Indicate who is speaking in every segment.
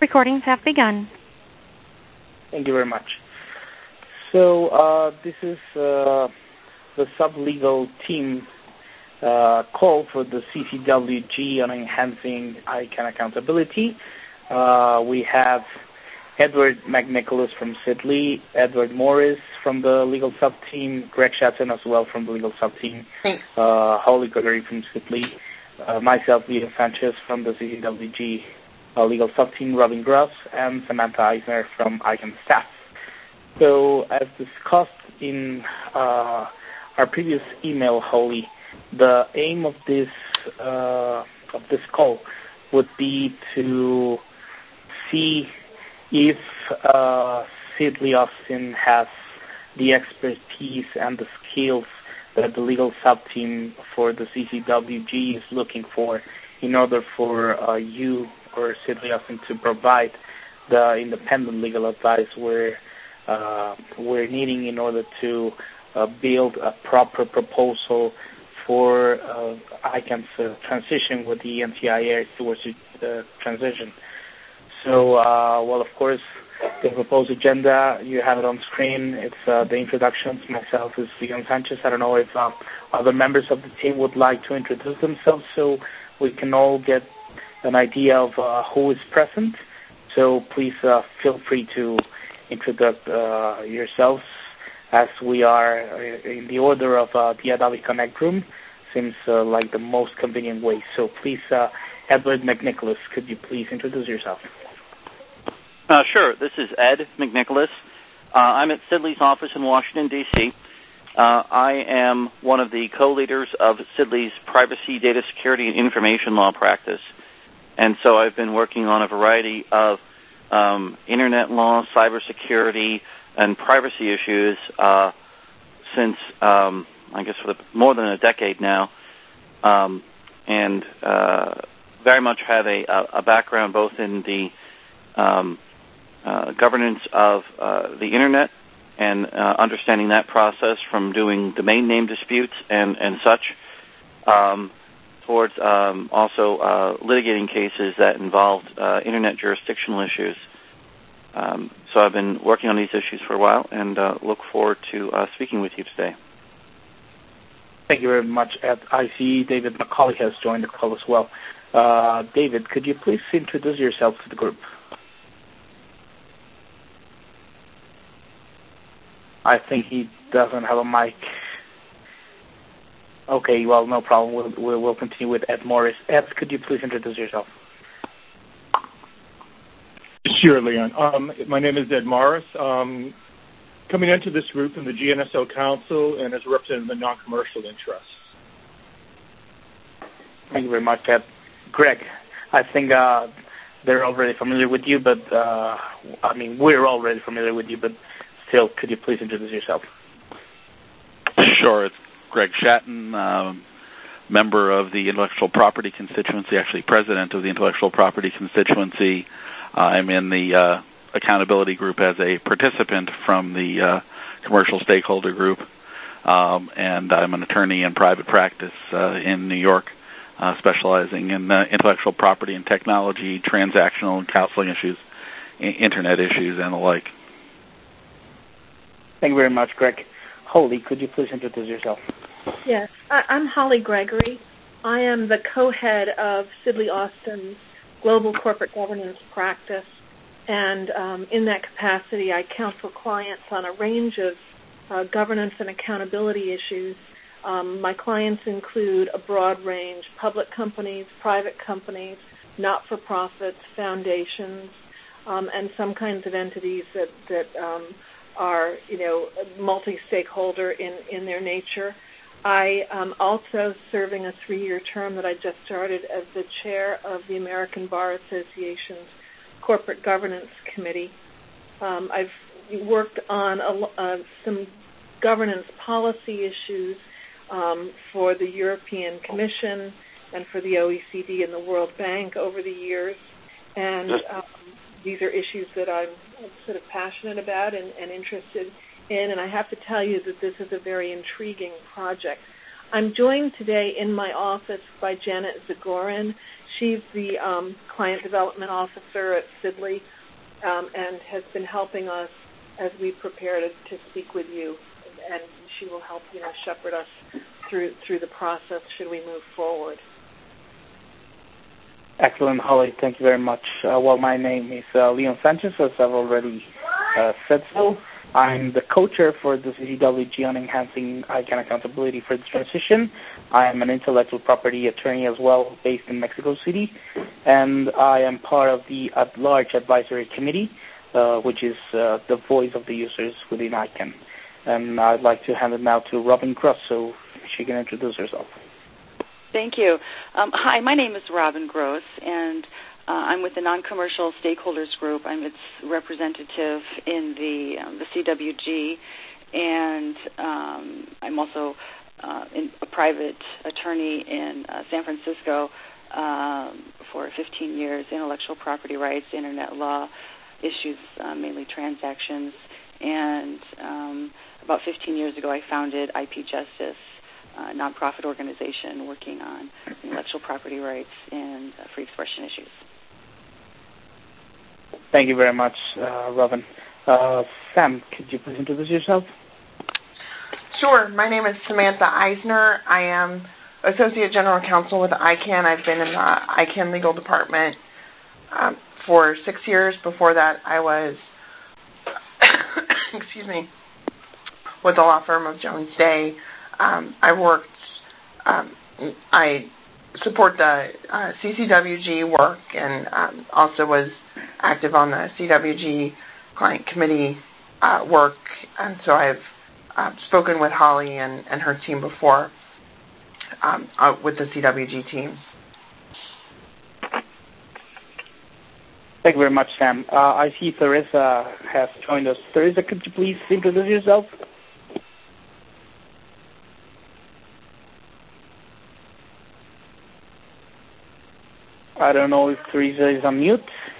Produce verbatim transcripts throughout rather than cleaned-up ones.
Speaker 1: Recordings have begun.
Speaker 2: Thank you very much. So uh, this is uh, the sub-legal team uh, call for the C C W G on enhancing I C A N accountability. Uh, we have Edward McNicholas from Sidley, Edward Morris from the legal sub-team, Greg Shatton as well from the legal sub-team, uh, Holly Gregory from Sidley, uh, myself, Leo Sanchez from the C C W G uh, legal sub-team, Robin Gross, and Samantha Eisner from I C A N staff. So as discussed in uh, our previous email, Holly, the aim of this uh, of this call would be to see if uh, Sidley Austin has the expertise and the skills that the legal sub-team for the C C W G is looking for in order for uh, you or Sidley Austin to provide the independent legal advice we're, uh, we're needing in order to uh, build a proper proposal for uh, I C A N's uh, transition with the N T I A towards the uh, transition. So, uh, well, of course, the proposed agenda, you have it on screen. It's uh, the introductions. Myself is Leon Sanchez. I don't know if uh, other members of the team would like to introduce themselves so we can all get an idea of uh, who is present. So please uh, feel free to introduce uh, yourselves as we are in the order of uh, the Adobe Connect room. Seems uh, like the most convenient way. So please, uh, Edward McNicholas, could you please introduce yourself?
Speaker 3: Uh, sure. This is Ed McNicholas. Uh, I'm at Sidley's office in Washington, D C Uh, I am one of the co-leaders of Sidley's privacy, data security, and information law practice. And so I've been working on a variety of um, internet law, cybersecurity, and privacy issues uh, since, um, I guess, for the, more than a decade now, um, and uh, very much have a, a background both in the um, uh, governance of uh, the internet and uh, understanding that process from doing domain name disputes and, and such, um, towards um, also uh, litigating cases that involved uh, internet jurisdictional issues. Um, so I've been working on these issues for a while and uh, look forward to uh, speaking with you today.
Speaker 2: Thank you very much, Ed. I see David McCauley has joined the call as well. Uh, David, could you please introduce yourself to the group? I think he doesn't have a mic. Okay, well, no problem. We'll, we'll, we'll continue with Ed Morris. Ed, could you please introduce yourself?
Speaker 4: Sure, Leon. Um, my name is Ed Morris. Um, coming into this group from the G N S O Council and as a representative of the non-commercial interests.
Speaker 2: Thank you very much, Ed. Greg, I think uh, they're already familiar with you, but, uh, I mean, we're already familiar with you, but still, could you please introduce yourself?
Speaker 5: Sure. It's Greg Shatton, um, member of the Intellectual Property Constituency, actually president of the Intellectual Property Constituency. Uh, I'm in the uh, accountability group as a participant from the uh, commercial stakeholder group, um, and I'm an attorney in private practice uh, in New York, uh, specializing in uh, intellectual property and technology, transactional and counseling issues, I- internet issues, and the like.
Speaker 2: Thank you very much, Greg. Holly, could you please introduce yourself?
Speaker 6: Yes, I, I'm Holly Gregory. I am the co-head of Sidley Austin's Global Corporate Governance Practice, and um, in that capacity, I counsel clients on a range of uh, governance and accountability issues. Um, my clients include a broad range: public companies, private companies, not-for-profits, foundations, um, and some kinds of entities that that um, are, you know, multi-stakeholder in, in their nature. I am also serving a three-year term that I just started as the chair of the American Bar Association's Corporate Governance Committee. Um, I've worked on a, uh, some governance policy issues um, for the European Commission and for the O E C D and the World Bank over the years, and um, these are issues that I'm sort of passionate about and, and interested in, and I have to tell you that this is a very intriguing project. I'm joined today in my office by Janet Zagorin. She's the um, Client Development Officer at Sidley um, and has been helping us as we prepare to, to speak with you. And she will help, you know, shepherd us through through the process should we move forward.
Speaker 2: Excellent, Holly. Thank you very much. Uh, well, my name is uh, Leon Sanchez, as I've already uh, said so. I'm the co-chair for the C C W G on enhancing I CANN accountability for the transition. I'm an intellectual property attorney as well, based in Mexico City, and I am part of the at-large advisory committee, uh, which is uh, the voice of the users within I CANN. And I'd like to hand it now to Robin Gross so she can introduce herself.
Speaker 1: Thank you. Um, hi, my name is Robin Gross, and uh, I'm with the Non-Commercial Stakeholders Group. I'm its representative in the um, the C W G, and um, I'm also uh, in a private attorney in uh, San Francisco um, for fifteen years, intellectual property rights, internet law issues, uh, mainly transactions, and um, about fifteen years ago I founded I P Justice, a nonprofit organization working on intellectual property rights and uh, free expression issues.
Speaker 2: Thank you very much, uh, Robin. Uh, Sam, could you please introduce yourself?
Speaker 7: Sure. My name is Samantha Eisner. I am Associate General Counsel with I CANN. I've been in the I CANN legal department um, for six years. Before that, I was, excuse me, with the law firm of Jones Day. Um, I worked, um, I support the uh, C C W G work and um, also was active on the C W G client committee uh, work, and so I've uh, spoken with Holly and, and her team before um, uh, with the C W G team.
Speaker 2: Thank you very much, Sam. Uh, I see Theresa has joined us. Theresa, could you please introduce yourself? I don't know if Theresa is on mute.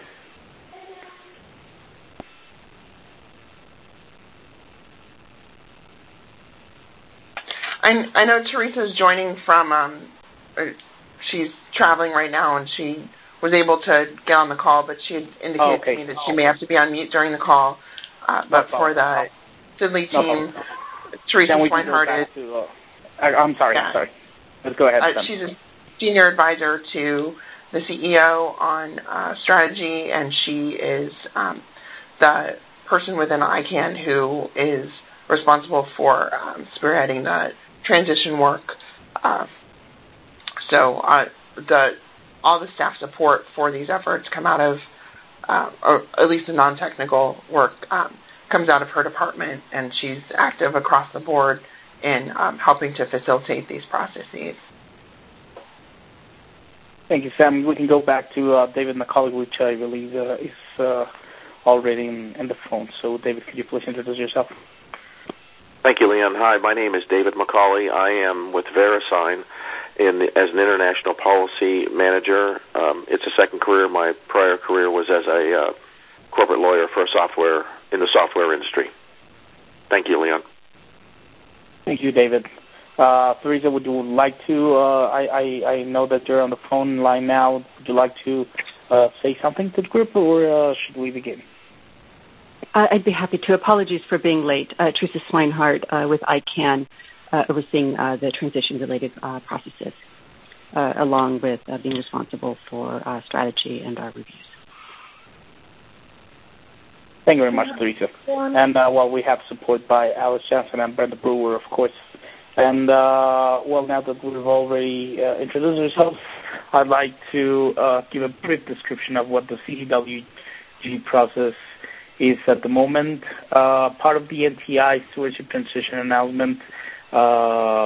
Speaker 7: I, I know Teresa is joining from, um, she's traveling right now, and she was able to get on the call, but she had indicated oh, okay. to me that she may have to be on mute during the call. Uh, but no for the Sidley team, no Teresa Swinehart is...
Speaker 2: To, uh, I, I'm sorry, yeah. I'm sorry. Let's go ahead.
Speaker 7: Uh, she's a senior advisor to the C E O on uh, strategy, and she is um, the person within I CANN who is responsible for um, spearheading the transition work. Uh, so uh, the all the staff support for these efforts come out of, uh, or at least the non-technical work um, comes out of her department, and she's active across the board in um, helping to facilitate these processes.
Speaker 2: Thank you, Sam. We can go back to uh, David McCauley, which I believe uh, is uh, already in, in the phone. So, David, could you please introduce yourself?
Speaker 8: Thank you, Leon. Hi, my name is David McCauley. I am with VeriSign in the, as an international policy manager. Um, it's a second career. My prior career was as a uh, corporate lawyer for a software in the software industry. Thank you, Leon.
Speaker 2: Thank you, David. Uh, Theresa, would you like to, uh, I, I, I know that you're on the phone line now. Would you like to uh, say something to the group, or uh, should we begin?
Speaker 9: Uh, I'd be happy to. Apologies for being late. Uh, Teresa Swinehart uh, with I CANN, uh, overseeing uh, the transition-related uh, processes, uh, along with uh, being responsible for uh, strategy and our reviews.
Speaker 2: Thank you very much, Teresa. And, uh, well, we have support by Alice Johnson and Brenda Brewer, of course. And, uh, well, now that we've already uh, introduced ourselves, I'd like to uh, give a brief description of what the C C W G process is at the moment. Uh, part of the N T I stewardship transition announcement uh,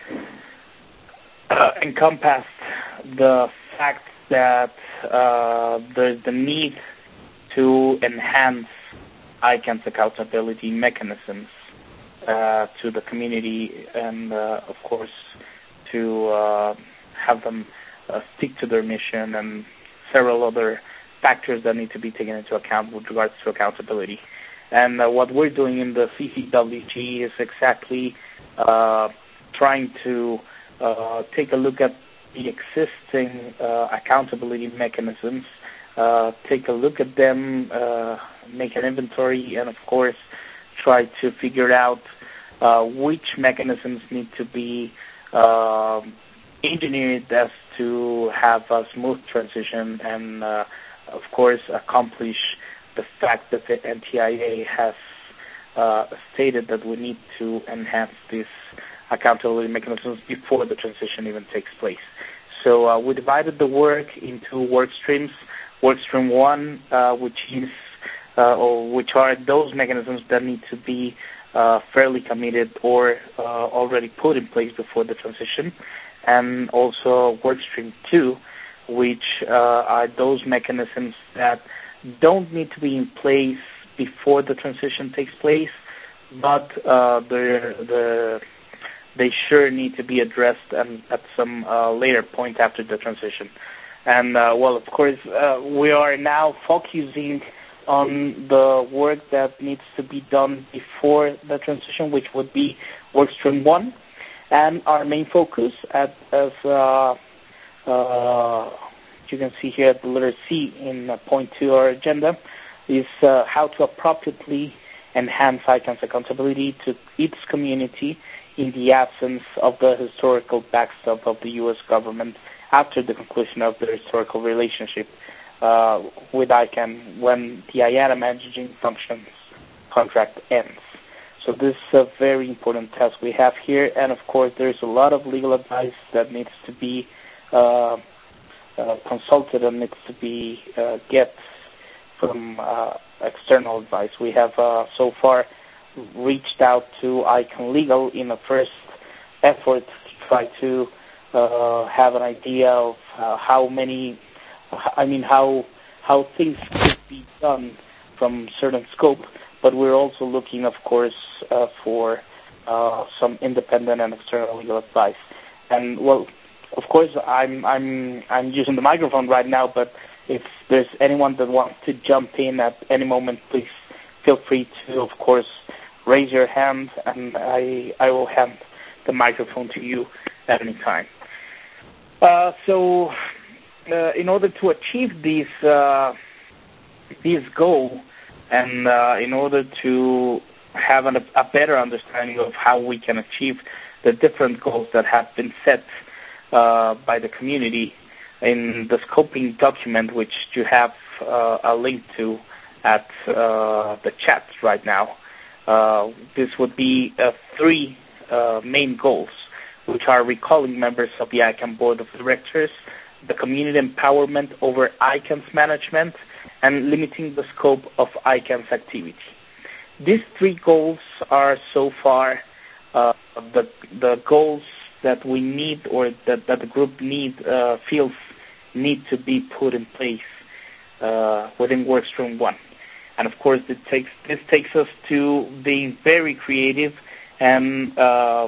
Speaker 2: uh, encompassed the fact that uh, there's the need to enhance I CANN's accountability mechanisms uh, to the community, and uh, of course to uh, have them uh, stick to their mission, and several other factors that need to be taken into account with regards to accountability. And uh, what we're doing in the C C W G is exactly uh, trying to uh, take a look at the existing uh, accountability mechanisms, uh, take a look at them, uh, make an inventory, and of course try to figure out uh, which mechanisms need to be uh, engineered as to have a smooth transition and, uh, of course, accomplish the fact that the N T I A has uh, stated that we need to enhance these accountability mechanisms before the transition even takes place. So uh, we divided the work into work streams. Work stream one, uh, which is uh, or which are those mechanisms that need to be uh, fairly committed or uh, already put in place before the transition, and also work stream two, which uh, are those mechanisms that don't need to be in place before the transition takes place, but uh, the the they sure need to be addressed and at some uh, later point after the transition. And, uh, well, of course, uh, we are now focusing on the work that needs to be done before the transition, which would be work stream one. And our main focus, at, as uh, uh, you can see here at the letter C in uh, point two of our agenda, is uh, how to appropriately enhance I CAN's accountability to its community in the absence of the historical backstop of the U S government after the conclusion of the historical relationship uh, with I CAN when the I A T A managing functions contract ends. So this is a very important task we have here, and of course there's a lot of legal advice that needs to be uh, uh, consulted and needs to be uh, get from uh, external advice. We have uh, so far reached out to I CAN Legal in a first effort to try to uh, have an idea of uh, how many, I mean, how how things could be done from certain scope, but we're also looking, of course, uh, for uh, some independent and external legal advice. And, well, of course, I'm I'm I'm using the microphone right now, but if there's anyone that wants to jump in at any moment, please feel free to, of course, raise your hand, and I I will hand the microphone to you at any time. Uh, so, uh, in order to achieve this uh, this goal, and uh, in order to have an, a better understanding of how we can achieve the different goals that have been set uh, by the community in the scoping document, which you have uh, a link to at uh, the chat right now. Uh, this would be uh, three uh, main goals, which are recalling members of the I CAN Board of Directors, the community empowerment over I CAN's management, and limiting the scope of I CAN's activity. These three goals are so far uh, the, the goals that we need, or that, that the group need uh, feels need to be put in place uh, within Workstream one. And of course, it takes, this takes us to being very creative and uh,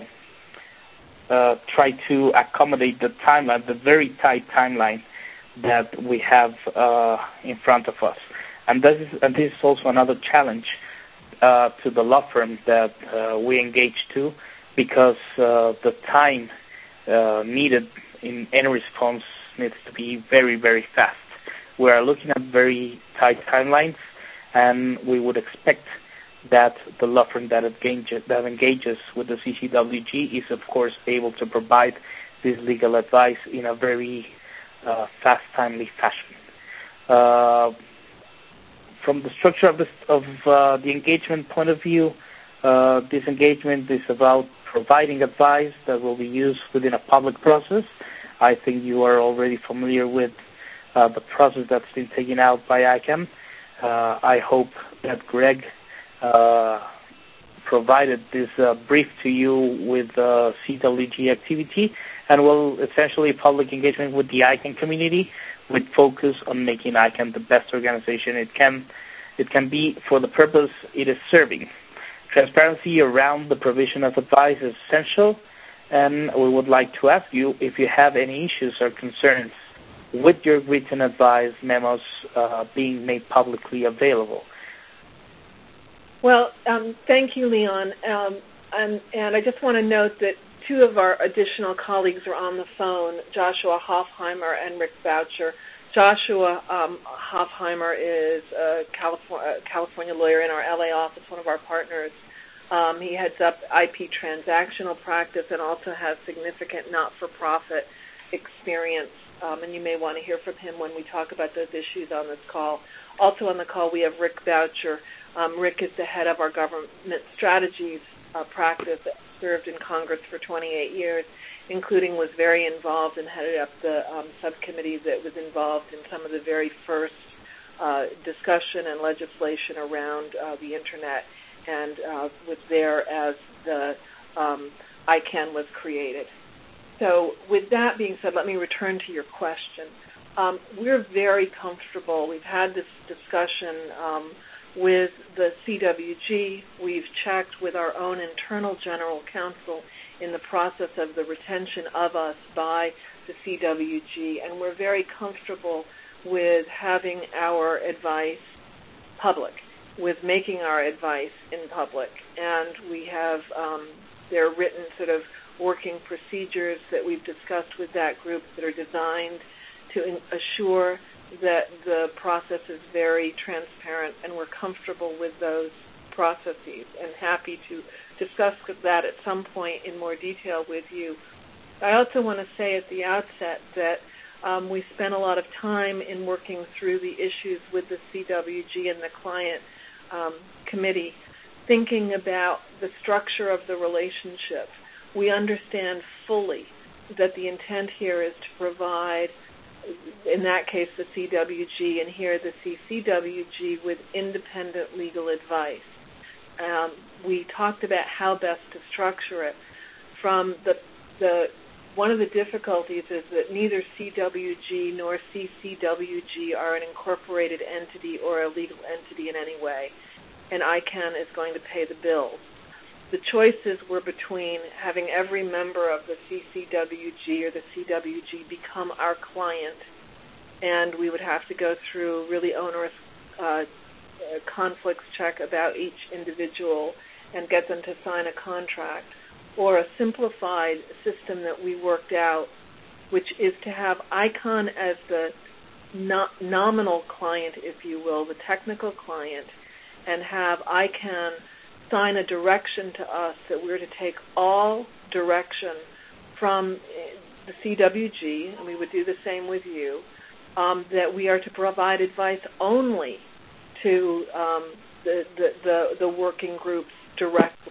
Speaker 2: uh, try to accommodate the timeline, the very tight timeline that we have uh, in front of us. And this is, and this is also another challenge uh, to the law firm that uh, we engage to, because uh, the time uh, needed in any response needs to be very, very fast. We are looking at very tight timelines, and we would expect that the law firm that engages, that engages with the C C W G is, of course, able to provide this legal advice in a very uh, fast, timely fashion. Uh, from the structure of, this, of uh, the engagement point of view, uh, this engagement is about providing advice that will be used within a public process. I think you are already familiar with uh, the process that's been taken out by I CAN. Uh, I hope that Greg uh, provided this uh, brief to you with uh, C W G activity, and will essentially public engagement with the I CAN community, with focus on making I CAN the best organization it can it can be for the purpose it is serving. Transparency around the provision of advice is essential, and we would like to ask you if you have any issues or concerns with your written advice memos uh, being made publicly available.
Speaker 6: Well, um, thank you, Leon. Um, and, and I just want to note that two of our additional colleagues are on the phone, Joshua Hofheimer and Rick Boucher. Joshua um, Hofheimer is a California, California lawyer in our L A office, one of our partners. Um, he heads up I P transactional practice and also has significant not-for-profit experience, um, and you may want to hear from him when we talk about those issues on this call. Also on the call, we have Rick Boucher. Um, Rick is the head of our government strategies uh, practice that served in Congress for twenty-eight years, including was very involved and headed up the um, subcommittee that was involved in some of the very first uh, discussion and legislation around uh, the Internet, and uh, was there as the um, I CANN was created. So with that being said, let me return to your question. Um, we're very comfortable. We've had this discussion um, with the C W G. We've checked with our own internal general counsel in the process of the retention of us by the C W G, and we're very comfortable with having our advice public, with making our advice in public. And we have um, there are written sort of working procedures that we've discussed with that group that are designed to in- assure that the process is very transparent, and we're comfortable with those processes and happy to discuss that at some point in more detail with you. I also want to say at the outset that um, we spent a lot of time in working through the issues with the C W G and the client um, committee, thinking about the structure of the relationship. We understand fully that the intent here is to provide, in that case, the C W G, and here the C C W G, with independent legal advice. Um, we talked about how best to structure it. From the, the one of the difficulties is that neither C W G nor C C W G are an incorporated entity or a legal entity in any way, and I CANN is going to pay the bills. The choices were between having every member of the C C W G or the C W G become our client, and we would have to go through really onerous uh, conflicts check about each individual and get them to sign a contract, or a simplified system that we worked out, which is to have ICON as the no- nominal client, if you will, the technical client, and have ICANN sign a direction to us that we're to take all direction from the C W G, and we would do the same with you, um, that we are to provide advice only to um, the, the, the, the working groups directly,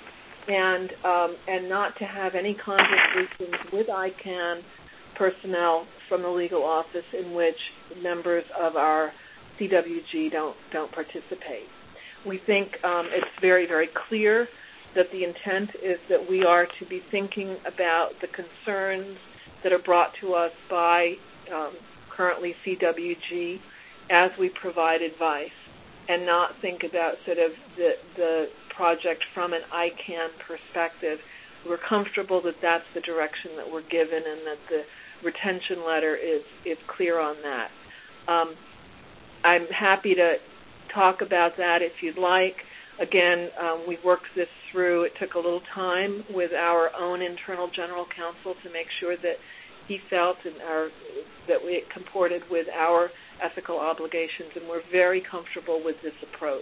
Speaker 6: and um, and not to have any conversations with ICANN personnel from the legal office in which members of our C W G don't don't participate. We think um, it's very, very clear that the intent is that we are to be thinking about the concerns that are brought to us by um, currently C W G as we provide advice, and not think about sort of the, the project from an I CANN perspective. We're comfortable that that's the direction that we're given and that the retention letter is, is clear on that. Um, I'm happy to talk about that if you'd like. Again, um, we worked this through. It took a little time with our own internal general counsel to make sure that he felt and our, that we comported with our ethical obligations, and we're very comfortable with this approach.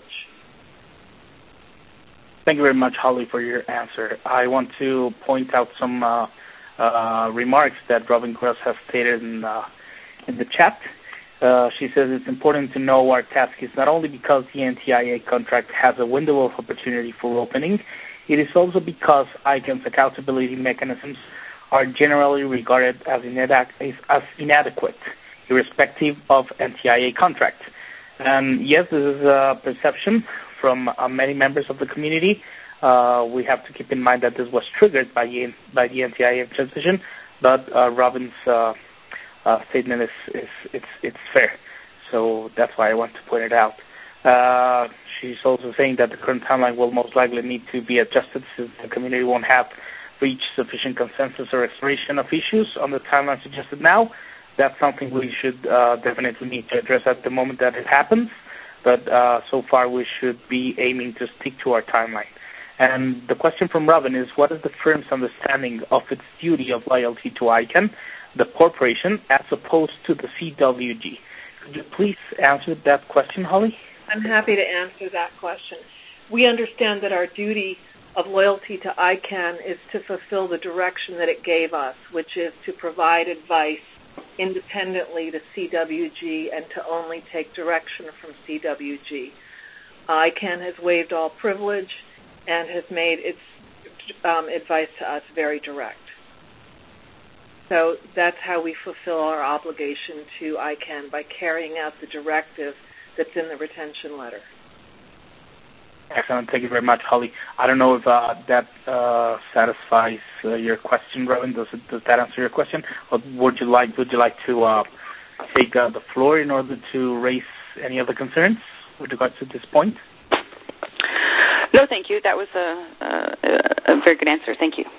Speaker 2: Thank you very much, Holly, for your answer. I want to point out some uh, uh, remarks that Robin Gross has stated in, uh, in the chat. Uh, she says it's important to know our task is not only because the N T I A contract has a window of opportunity for opening, it is also because ICANN's accountability mechanisms are generally regarded as, inadequ- as inadequate, irrespective of N T I A contract. And yes, this is a perception from uh, many members of the community. Uh, we have to keep in mind that this was triggered by the, by the N T I A transition, but uh, Robin's uh, Uh, statement is, is it's it's fair, so that's why I want to point it out. Uh, she's also saying that the current timeline will most likely need to be adjusted since the community won't have reached sufficient consensus or exploration of issues on the timeline suggested now. That's something we should uh, definitely need to address at the moment that it happens, but uh, so far we should be aiming to stick to our timeline. And the question from Robin is, what is the firm's understanding of its duty of loyalty to I CANN, the corporation, as opposed to the C W G? Could you please answer that question, Holly?
Speaker 6: I'm happy to answer that question. We understand that our duty of loyalty to I CANN is to fulfill the direction that it gave us, which is to provide advice independently to C W G and to only take direction from C W G. I CANN has waived all privilege and has made its um, advice to us very direct. So that's how we fulfill our obligation to I CANN, by carrying out the directive that's in the retention letter.
Speaker 2: Excellent. Thank you very much, Holly. I don't know if uh, that uh, satisfies uh, your question, Robin. Does it, does that answer your question? Or would you like would you like to uh, take uh, the floor in order to raise any other concerns with regards to this point?
Speaker 1: No, thank you. That was a, a, a very good answer. Thank you.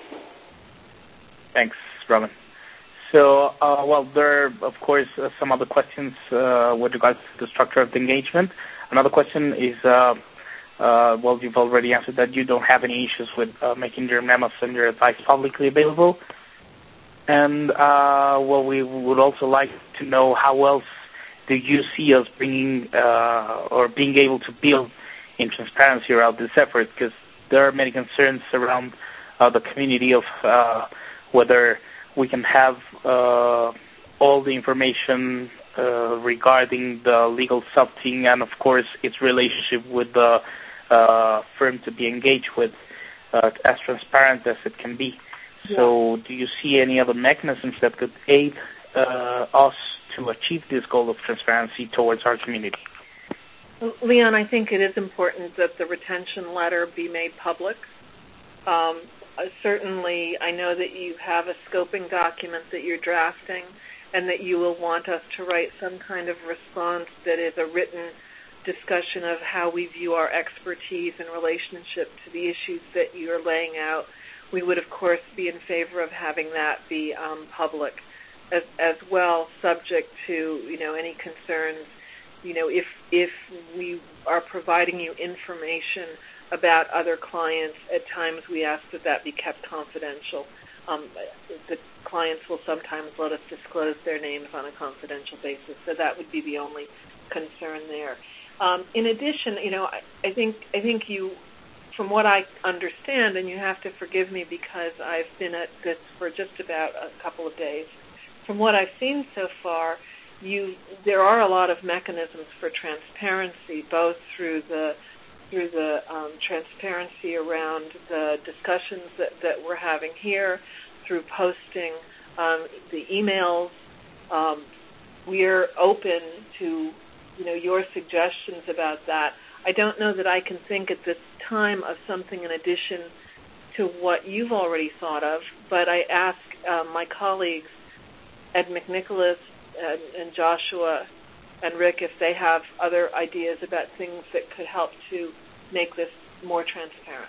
Speaker 2: Thanks, Robin. So, uh, well, there are, of course, uh, some other questions uh, with regards to the structure of the engagement. Another question is, uh, uh, well, you've already answered that you don't have any issues with uh, making your memos and your advice publicly available. And, uh, well, we would also like to know how else do you see us bringing uh, or being able to build in transparency around this effort, because there are many concerns around uh, the community of uh, whether we can have uh, all the information uh, regarding the legal sub-team and, of course, its relationship with the uh, firm to be engaged with uh, as transparent as it can be. Yeah. So do you see any other mechanisms that could aid uh, us to achieve this goal of transparency towards our community?
Speaker 6: Leon, I think it is important that the retention letter be made public. Um, uh, certainly, I know that you have a scoping document that you're drafting and that you will want us to write some kind of response that is a written discussion of how we view our expertise in relationship to the issues that you're laying out. We would, of course, be in favor of having that be um, public as, as well, subject to, you know, any concerns. You know, if if we are providing you information about other clients, at times we ask that that be kept confidential. Um, the clients will sometimes let us disclose their names on a confidential basis, so that would be the only concern there. Um, in addition, you know, I, I think I think you, from what I understand, and you have to forgive me because I've been at this for just about a couple of days, from what I've seen so far, You, there are a lot of mechanisms for transparency, both through the through the um, transparency around the discussions that, that we're having here, through posting um, the emails. Um, we're open to, you know, your suggestions about that. I don't know that I can think at this time of something in addition to what you've already thought of, but I ask uh, my colleagues, Ed McNicholas, And, and Joshua and Rick, if they have other ideas about things that could help to make this more transparent.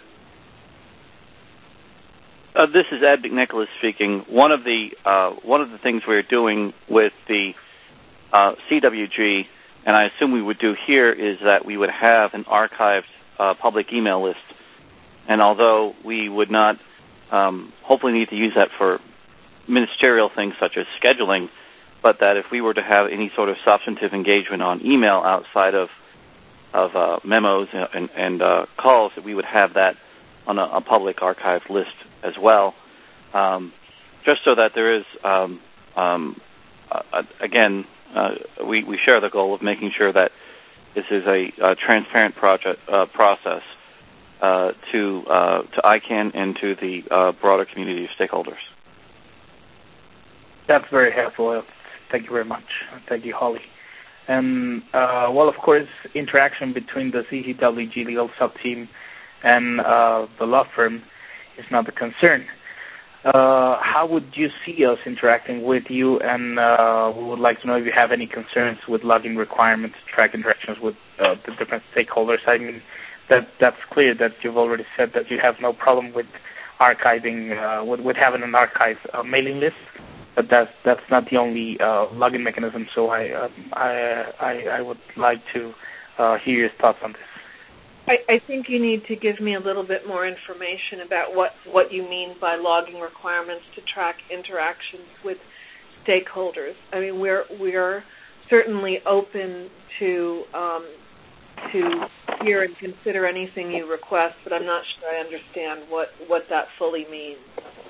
Speaker 3: Uh, this is Ed McNicholas speaking. One of the uh, one of the things we're doing with the uh, C W G, and I assume we would do here, is that we would have an archived uh, public email list. And although we would not um, hopefully need to use that for ministerial things such as scheduling, but that if we were to have any sort of substantive engagement on email outside of of uh, memos and, and uh, calls, that we would have that on a, a public archived list as well, um, just so that there is, um, um, uh, again, uh, we, we share the goal of making sure that this is a, a transparent project uh, process uh, to uh, to I CANN and to the uh, broader community of stakeholders.
Speaker 2: That's very helpful. Thank you very much. Thank you, Holly. And, uh, well, of course, interaction between the C C W G legal sub-team and uh, the law firm is not a concern. Uh, how would you see us interacting with you? And uh, we would like to know if you have any concerns with logging requirements, track interactions with uh, the different stakeholders. I mean, that that's clear that you've already said that you have no problem with archiving, uh, with, with having an archive uh, mailing list. But that's that's not the only uh, login mechanism. So I, uh, I I I would like to uh, hear your thoughts on this.
Speaker 6: I, I think you need to give me a little bit more information about what, what you mean by logging requirements to track interactions with stakeholders. I mean, we're we're certainly open to um, to hear and consider anything you request, but I'm not sure I understand what, what that fully means.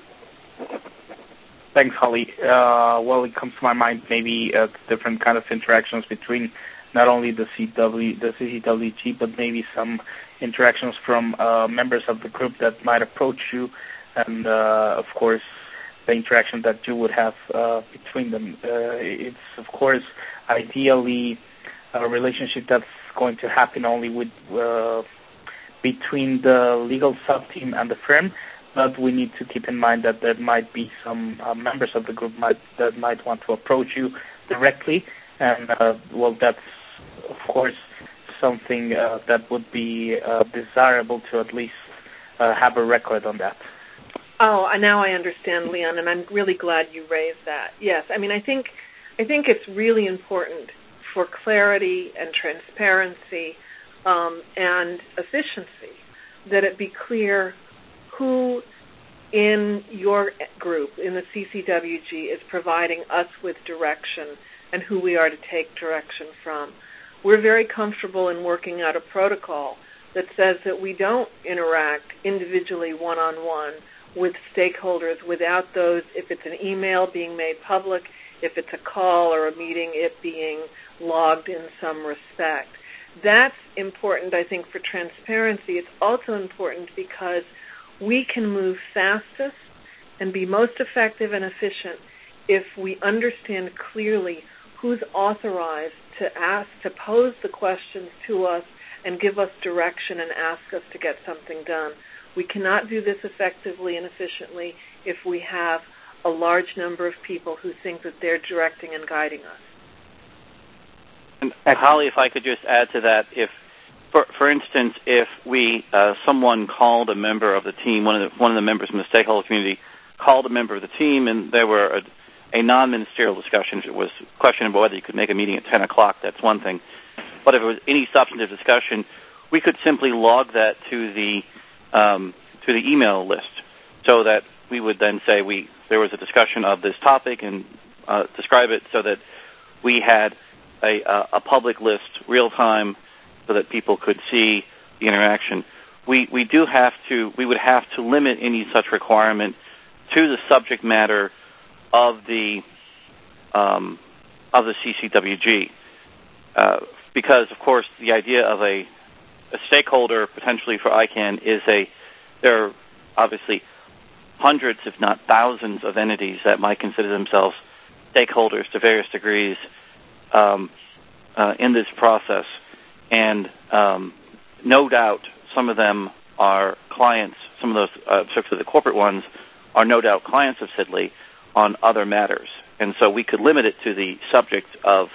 Speaker 2: Thanks, Holly. Uh, well, it comes to my mind maybe uh, different kind of interactions between not only the C W, the C C W G, but maybe some interactions from uh, members of the group that might approach you, and uh, of course, the interaction that you would have uh, between them. Uh, it's of course ideally a relationship that's going to happen only with uh, between the legal sub-team and the firm, but we need to keep in mind that there might be some uh, members of the group might, that might want to approach you directly, and uh, well, that's of course something uh, that would be uh, desirable to at least uh, have a record on that.
Speaker 6: Oh, now I understand, Leon, and I'm really glad you raised that. Yes, I mean, I think I think it's really important for clarity and transparency um, and efficiency that it be clear who in your group, in the C C W G, is providing us with direction and who we are to take direction from. We're very comfortable in working out a protocol that says that we don't interact individually one-on-one with stakeholders without those, if it's an email being made public, if it's a call or a meeting, it being logged in some respect. That's important, I think, for transparency. It's also important because we can move fastest and be most effective and efficient if we understand clearly who's authorized to ask, to pose the questions to us and give us direction and ask us to get something done. We cannot do this effectively and efficiently if we have a large number of people who think that they're directing and guiding us.
Speaker 3: And Holly, if I could just add to that, if, for, for instance, if we uh, someone called a member of the team, one of the, one of the members from the stakeholder community called a member of the team, and there were a, a non-ministerial discussion. It was a question about whether you could make a meeting at ten o'clock. That's one thing. But if it was any substantive discussion, we could simply log that to the um, to the email list, so that we would then say we there was a discussion of this topic and uh, describe it so that we had a, a public list real time so that people could see the interaction. We we do have to we would have to limit any such requirement to the subject matter of the um, of the C C W G, uh, because of course the idea of a, a stakeholder potentially for I CANN is a there are obviously hundreds, if not thousands, of entities that might consider themselves stakeholders to various degrees um, uh, in this process, and um, no doubt some of them are clients. Some of those, uh, particularly the corporate ones, are no doubt clients of Sidley on other matters, and so we could limit it to the subject of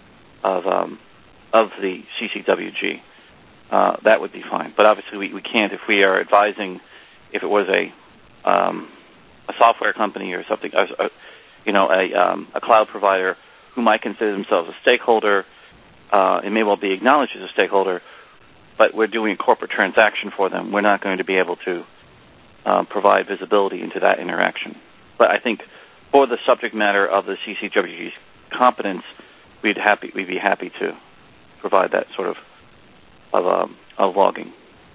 Speaker 3: of um, of the C C W G. Uh, that would be fine, but obviously we, we can't if we are advising. If it was a um, a software company or something, a, a, you know, a, um, a cloud provider who might consider themselves a stakeholder, uh, it may well be acknowledged as a stakeholder, but we're doing a corporate transaction for them. We're not going to be able to uh, provide visibility into that interaction. But I think for the subject matter of the C C W G's competence, we'd happy we'd be happy to provide that sort of of, um, of logging.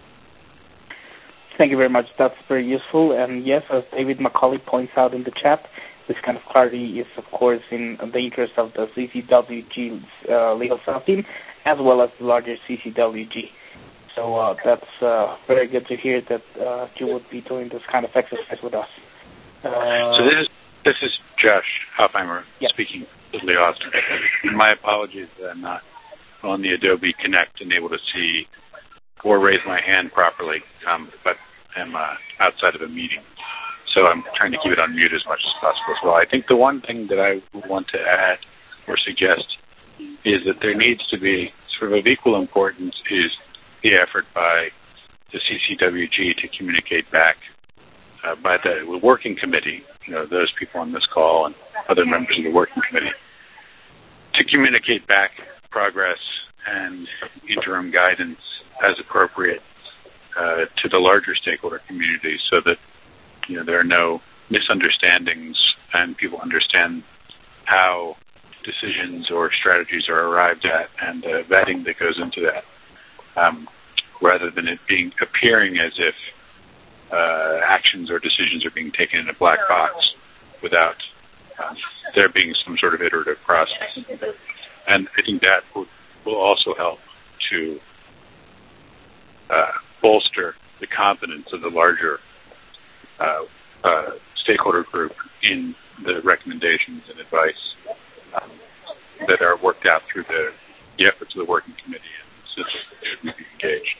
Speaker 2: Thank you very much. That's very useful. And yes, as David McCauley points out in the chat, this kind of clarity is, of course, in the interest of the C C W G's uh, legal staff team, as well as the larger C C W G. So uh, that's uh, very good to hear that uh, you would be doing this kind of exercise with us. Uh,
Speaker 10: so this is this is Josh Hoffheimer
Speaker 2: yeah.
Speaker 10: speaking with Lee Austin. My apologies that I'm not on the Adobe Connect and able to see or raise my hand properly, um, but I'm uh, outside of a meeting. So I'm trying to keep it on mute as much as possible as well. I think the one thing that I want to add or suggest is that there needs to be sort of of equal importance is the effort by the C C W G to communicate back uh, by the working committee, you know, those people on this call and other members of the working committee, to communicate back progress and interim guidance as appropriate uh, to the larger stakeholder community, so that you know there are no misunderstandings and people understand how decisions or strategies are arrived at and the vetting that goes into that, um, rather than it being appearing as if uh, actions or decisions are being taken in a black box without um, there being some sort of iterative process. And I think that will, will also help to uh, bolster the confidence of the larger uh, uh, stakeholder group in the recommendations and advice um, that are worked out through the, the efforts of the working committee and systems that should be engaged.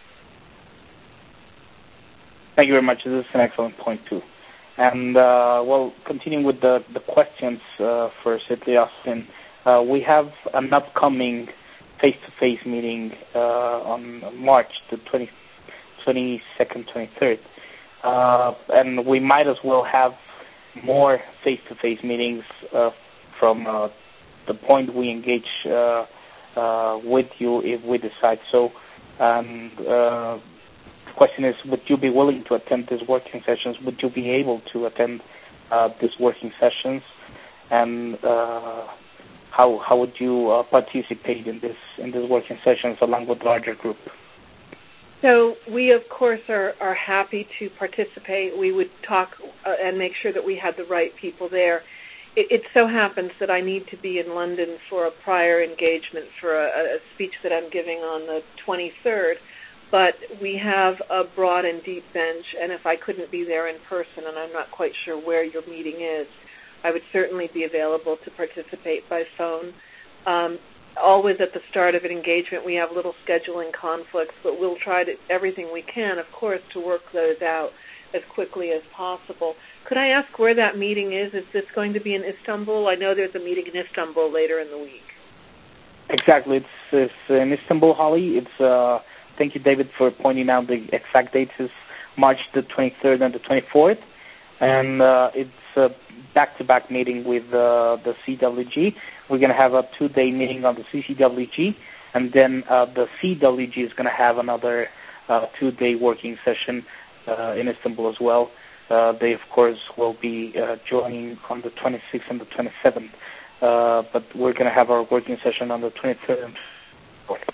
Speaker 2: Thank you very much. This is an excellent point, too. And, uh, well, continuing with the, the questions uh, for Sidley Austin, uh, we have an upcoming face-to-face meeting uh, on March the twenty-second, twenty-third. Uh, and we might as well have more face-to-face meetings uh, from uh, the point we engage uh, uh, with you if we decide so. And uh, the question is, would you be willing to attend these working sessions? Would you be able to attend uh, these working sessions? And uh, how how would you uh, participate in this in these working sessions along with the larger group?
Speaker 6: So we, of course, are, are happy to participate. We would talk uh, and make sure that we had the right people there. It, it so happens that I need to be in London for a prior engagement for a, a speech that I'm giving on the twenty-third, but we have a broad and deep bench, and if I couldn't be there in person, and I'm not quite sure where your meeting is, I would certainly be available to participate by phone. Um, Always at the start of an engagement, we have little scheduling conflicts, but we'll try to, everything we can, of course, to work those out as quickly as possible. Could I ask where that meeting is? Is this going to be in Istanbul? I know there's a meeting in Istanbul later in the week.
Speaker 2: Exactly. It's, it's in Istanbul, Holly. It's, uh, thank you, David, for pointing out the exact dates. It's March the twenty-third and the twenty-fourth. And uh, it's a back-to-back meeting with uh, the C W G. We're going to have a two-day meeting on the C C W G, and then uh, the C W G is going to have another uh, two-day working session uh, in Istanbul as well. Uh, they, of course, will be uh, joining on the twenty-sixth and the twenty-seventh, uh, but we're going to have our working session on the twenty-third and twenty-fourth.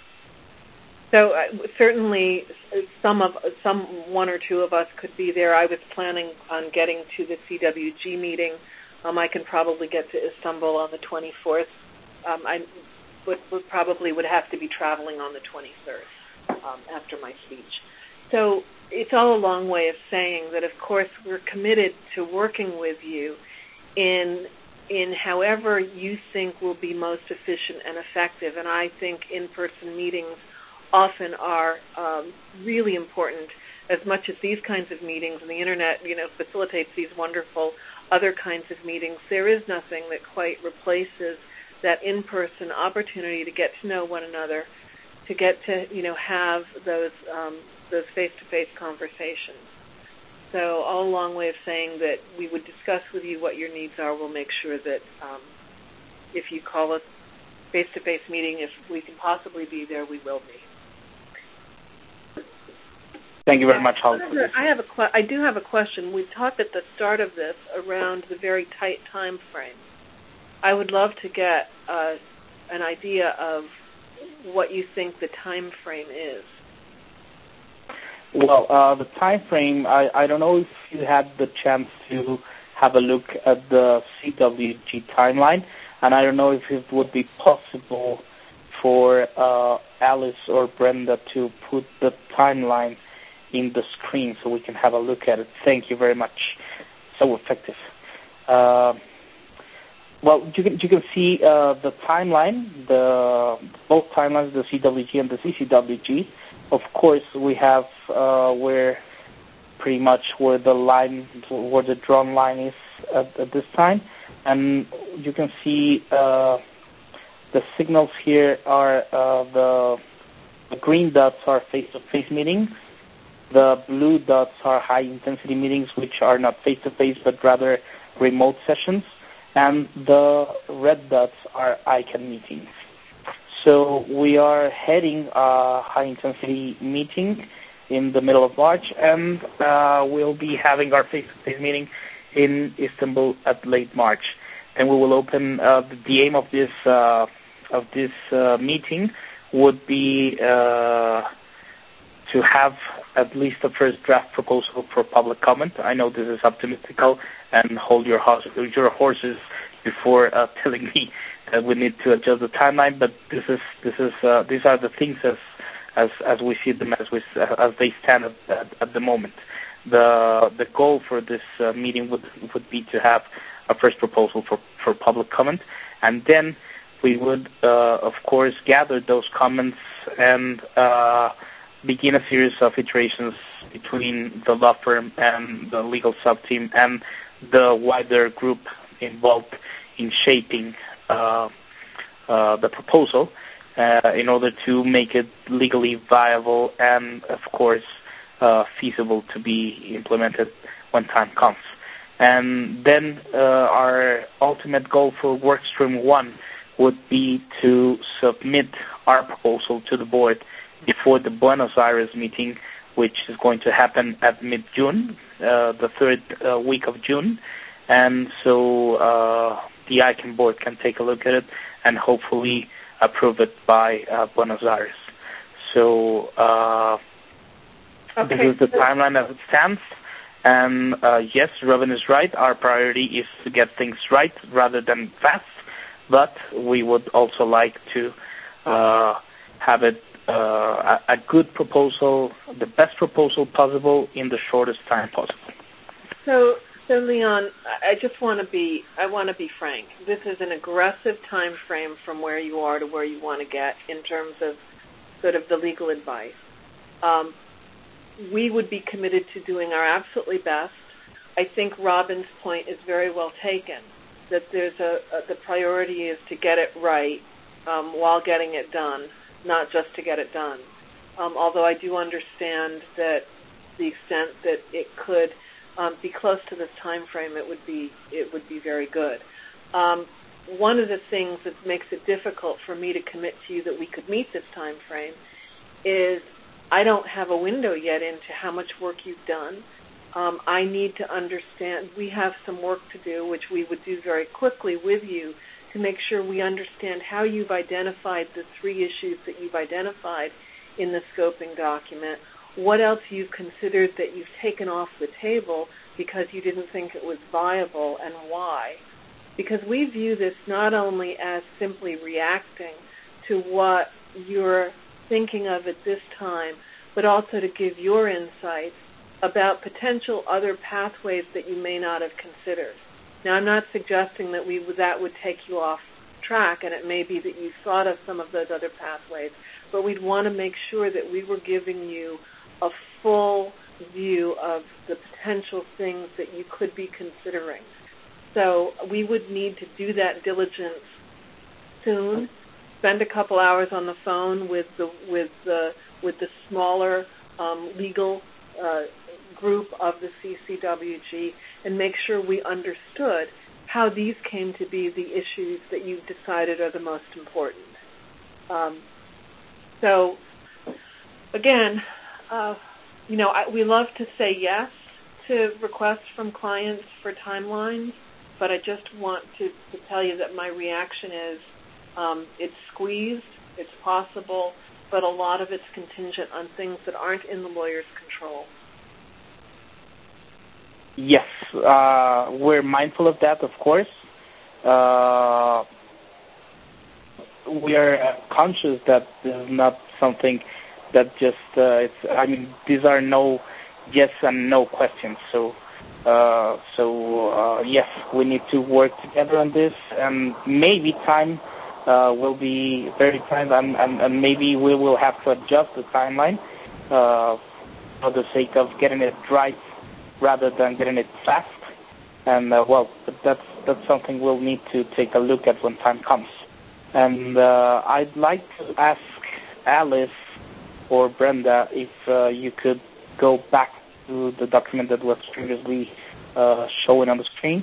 Speaker 6: So uh, certainly, some of some one or two of us could be there. I was planning on getting to the C W G meeting. Um, I can probably get to Istanbul on the twenty-fourth. Um, I would, would probably would have to be traveling on the twenty-third um, after my speech. So it's all a long way of saying that, of course, we're committed to working with you in in however you think will be most efficient and effective. And I think in-person meetings often are um, really important, as much as these kinds of meetings, and the internet, you know, facilitates these wonderful other kinds of meetings. There is nothing that quite replaces that in-person opportunity to get to know one another, to get to, you know, have those um, those face-to-face conversations. So all a long way of saying that we would discuss with you what your needs are. We'll make sure that um, if you call us face-to-face meeting, if we can possibly be there, we will be.
Speaker 2: Thank you very much, Holly.
Speaker 6: I have a que- I do have a question. We talked at the start of this around the very tight time frame. I would love to get uh, an idea of what you think the time frame is.
Speaker 2: Well, uh, the time frame, I, I don't know if you had the chance to have a look at the C W G timeline, and I don't know if it would be possible for uh, Alice or Brenda to put the timeline in the screen so we can have a look at it. Thank you very much. So effective. Uh, well, you can you can see uh, the timeline, the both timelines, the C W G and the C C W G. Of course, we have uh, where pretty much where the line, where the drawn line is at, at this time, and you can see uh, the signals here are uh, the the green dots are face-to-face meetings. The blue dots are high-intensity meetings, which are not face-to-face, but rather remote sessions. And the red dots are I CANN meetings. So we are heading a high-intensity meeting in the middle of March, and uh, we'll be having our face-to-face meeting in Istanbul at late March. And we will open, uh, the aim of this uh, of this uh, meeting would be uh, to have at least a first draft proposal for public comment. I know this is optimistical, and hold your, horse, your horses before uh, telling me that we need to adjust the timeline. But this is this is uh, these are the things as as as we see them as we as they stand at, at, at the moment. The the goal for this uh, meeting would would be to have a first proposal for, for public comment, and then we would uh, of course gather those comments and uh, begin a series of iterations between the law firm and the legal sub-team and the wider group involved in shaping uh, uh, the proposal uh, in order to make it legally viable and, of course, uh, feasible to be implemented when time comes. And then uh, our ultimate goal for Workstream one would be to submit our proposal to the board before the Buenos Aires meeting, which is going to happen at mid-June, uh, the third uh, week of June. And so uh, the I C A N board can take a look at it and hopefully approve it by uh, Buenos Aires. So uh, okay. This is the timeline as it stands. And uh, yes, Robin is right. Our priority is to get things right rather than fast. But we would also like to uh, have it uh, a, a good proposal, the best proposal possible in the shortest time possible.
Speaker 6: So, so Leon, I just want to be, I want to be frank. This is an aggressive time frame from where you are to where you want to get in terms of sort of the legal advice. Um, we would be committed to doing our absolutely best. I think Robin's point is very well taken, that there's a, a the priority is to get it right um, while getting it done, not just to get it done. Um, although I do understand that the extent that it could um, be close to this time frame, it would be it would be very good. Um, one of the things that makes it difficult for me to commit to you that we could meet this time frame is I don't have a window yet into how much work you've done. Um, I need to understand, we have some work to do, which we would do very quickly with you to make sure we understand how you've identified the three issues that you've identified in the scoping document, what else you've considered that you've taken off the table because you didn't think it was viable, and why. Because we view this not only as simply reacting to what you're thinking of at this time, but also to give your insights about potential other pathways that you may not have considered. Now, I'm not suggesting that we that would take you off track, and it may be that you thought of some of those other pathways, but we'd want to make sure that we were giving you a full view of the potential things that you could be considering. So we would need to do that diligence soon. Spend a couple hours on the phone with the with the with the smaller um, legal uh, group of the C C W G and make sure we understood how these came to be the issues that you've decided are the most important. Um, so, again, uh, you know, I, we love to say yes to requests from clients for timelines, but I just want to, to tell you that my reaction is um, it's squeezed, it's possible, but a lot of it's contingent on things that aren't in the lawyer's control.
Speaker 2: Yes, uh, we're mindful of that, of course. Uh, we are conscious that this is not something that just, uh, it's, I mean, these are no yes and no questions. So, uh, so uh, yes, we need to work together on this, and maybe time uh, will be very tight, and, and, and maybe we will have to adjust the timeline uh, for the sake of getting it right rather than getting it fast. And, uh, well, that's that's something we'll need to take a look at when time comes. And uh, I'd like to ask Alice or Brenda if uh, you could go back to the document that was previously uh, showing on the screen.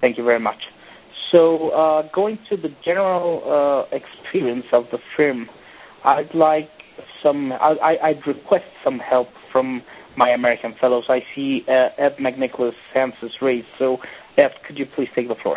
Speaker 2: Thank you very much. So uh, going to the general uh, experience of the firm, I'd like some, I, I'd request some help from my American fellows. I see uh, Ed McNicholas' hands is raised. So, Ed, could you please take the floor?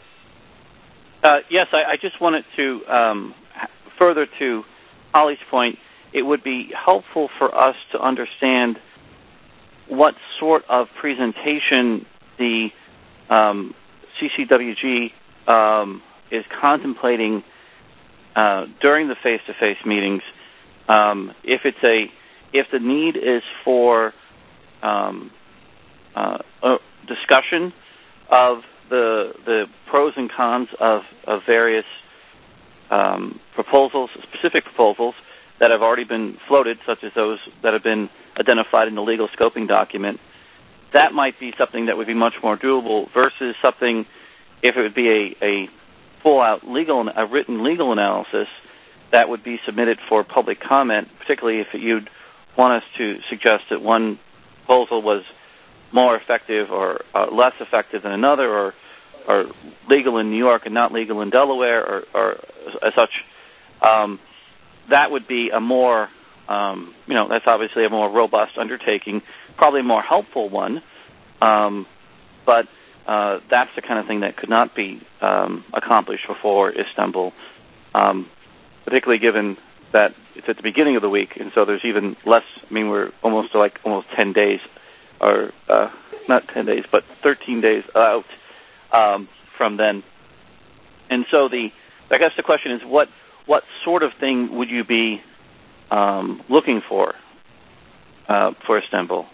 Speaker 3: Uh, yes, I, I just wanted to, um, further to Holly's point, it would be helpful for us to understand what sort of presentation the um, C C W G um, is contemplating uh, during the face-to-face meetings. Um, if it's a, if the need is for um, uh, a discussion of the the pros and cons of, of various um, proposals, specific proposals that have already been floated, such as those that have been identified in the legal scoping document, that might be something that would be much more doable versus something, if it would be a, a full-out legal, a written legal analysis that would be submitted for public comment, particularly if you'd want us to suggest that one proposal was more effective or uh, less effective than another, or, or legal in New York and not legal in Delaware, or, or as such. Um, that would be a more, um, you know, that's obviously a more robust undertaking, probably a more helpful one, um, but uh, that's the kind of thing that could not be um, accomplished before Istanbul, um, particularly given that it's at the beginning of the week, and so there's even less, I mean, we're almost like almost ten days, or uh, not ten days, but thirteen days out um, from then. And so the, I guess the question is, what what sort of thing would you be um, looking for uh, for Istanbul?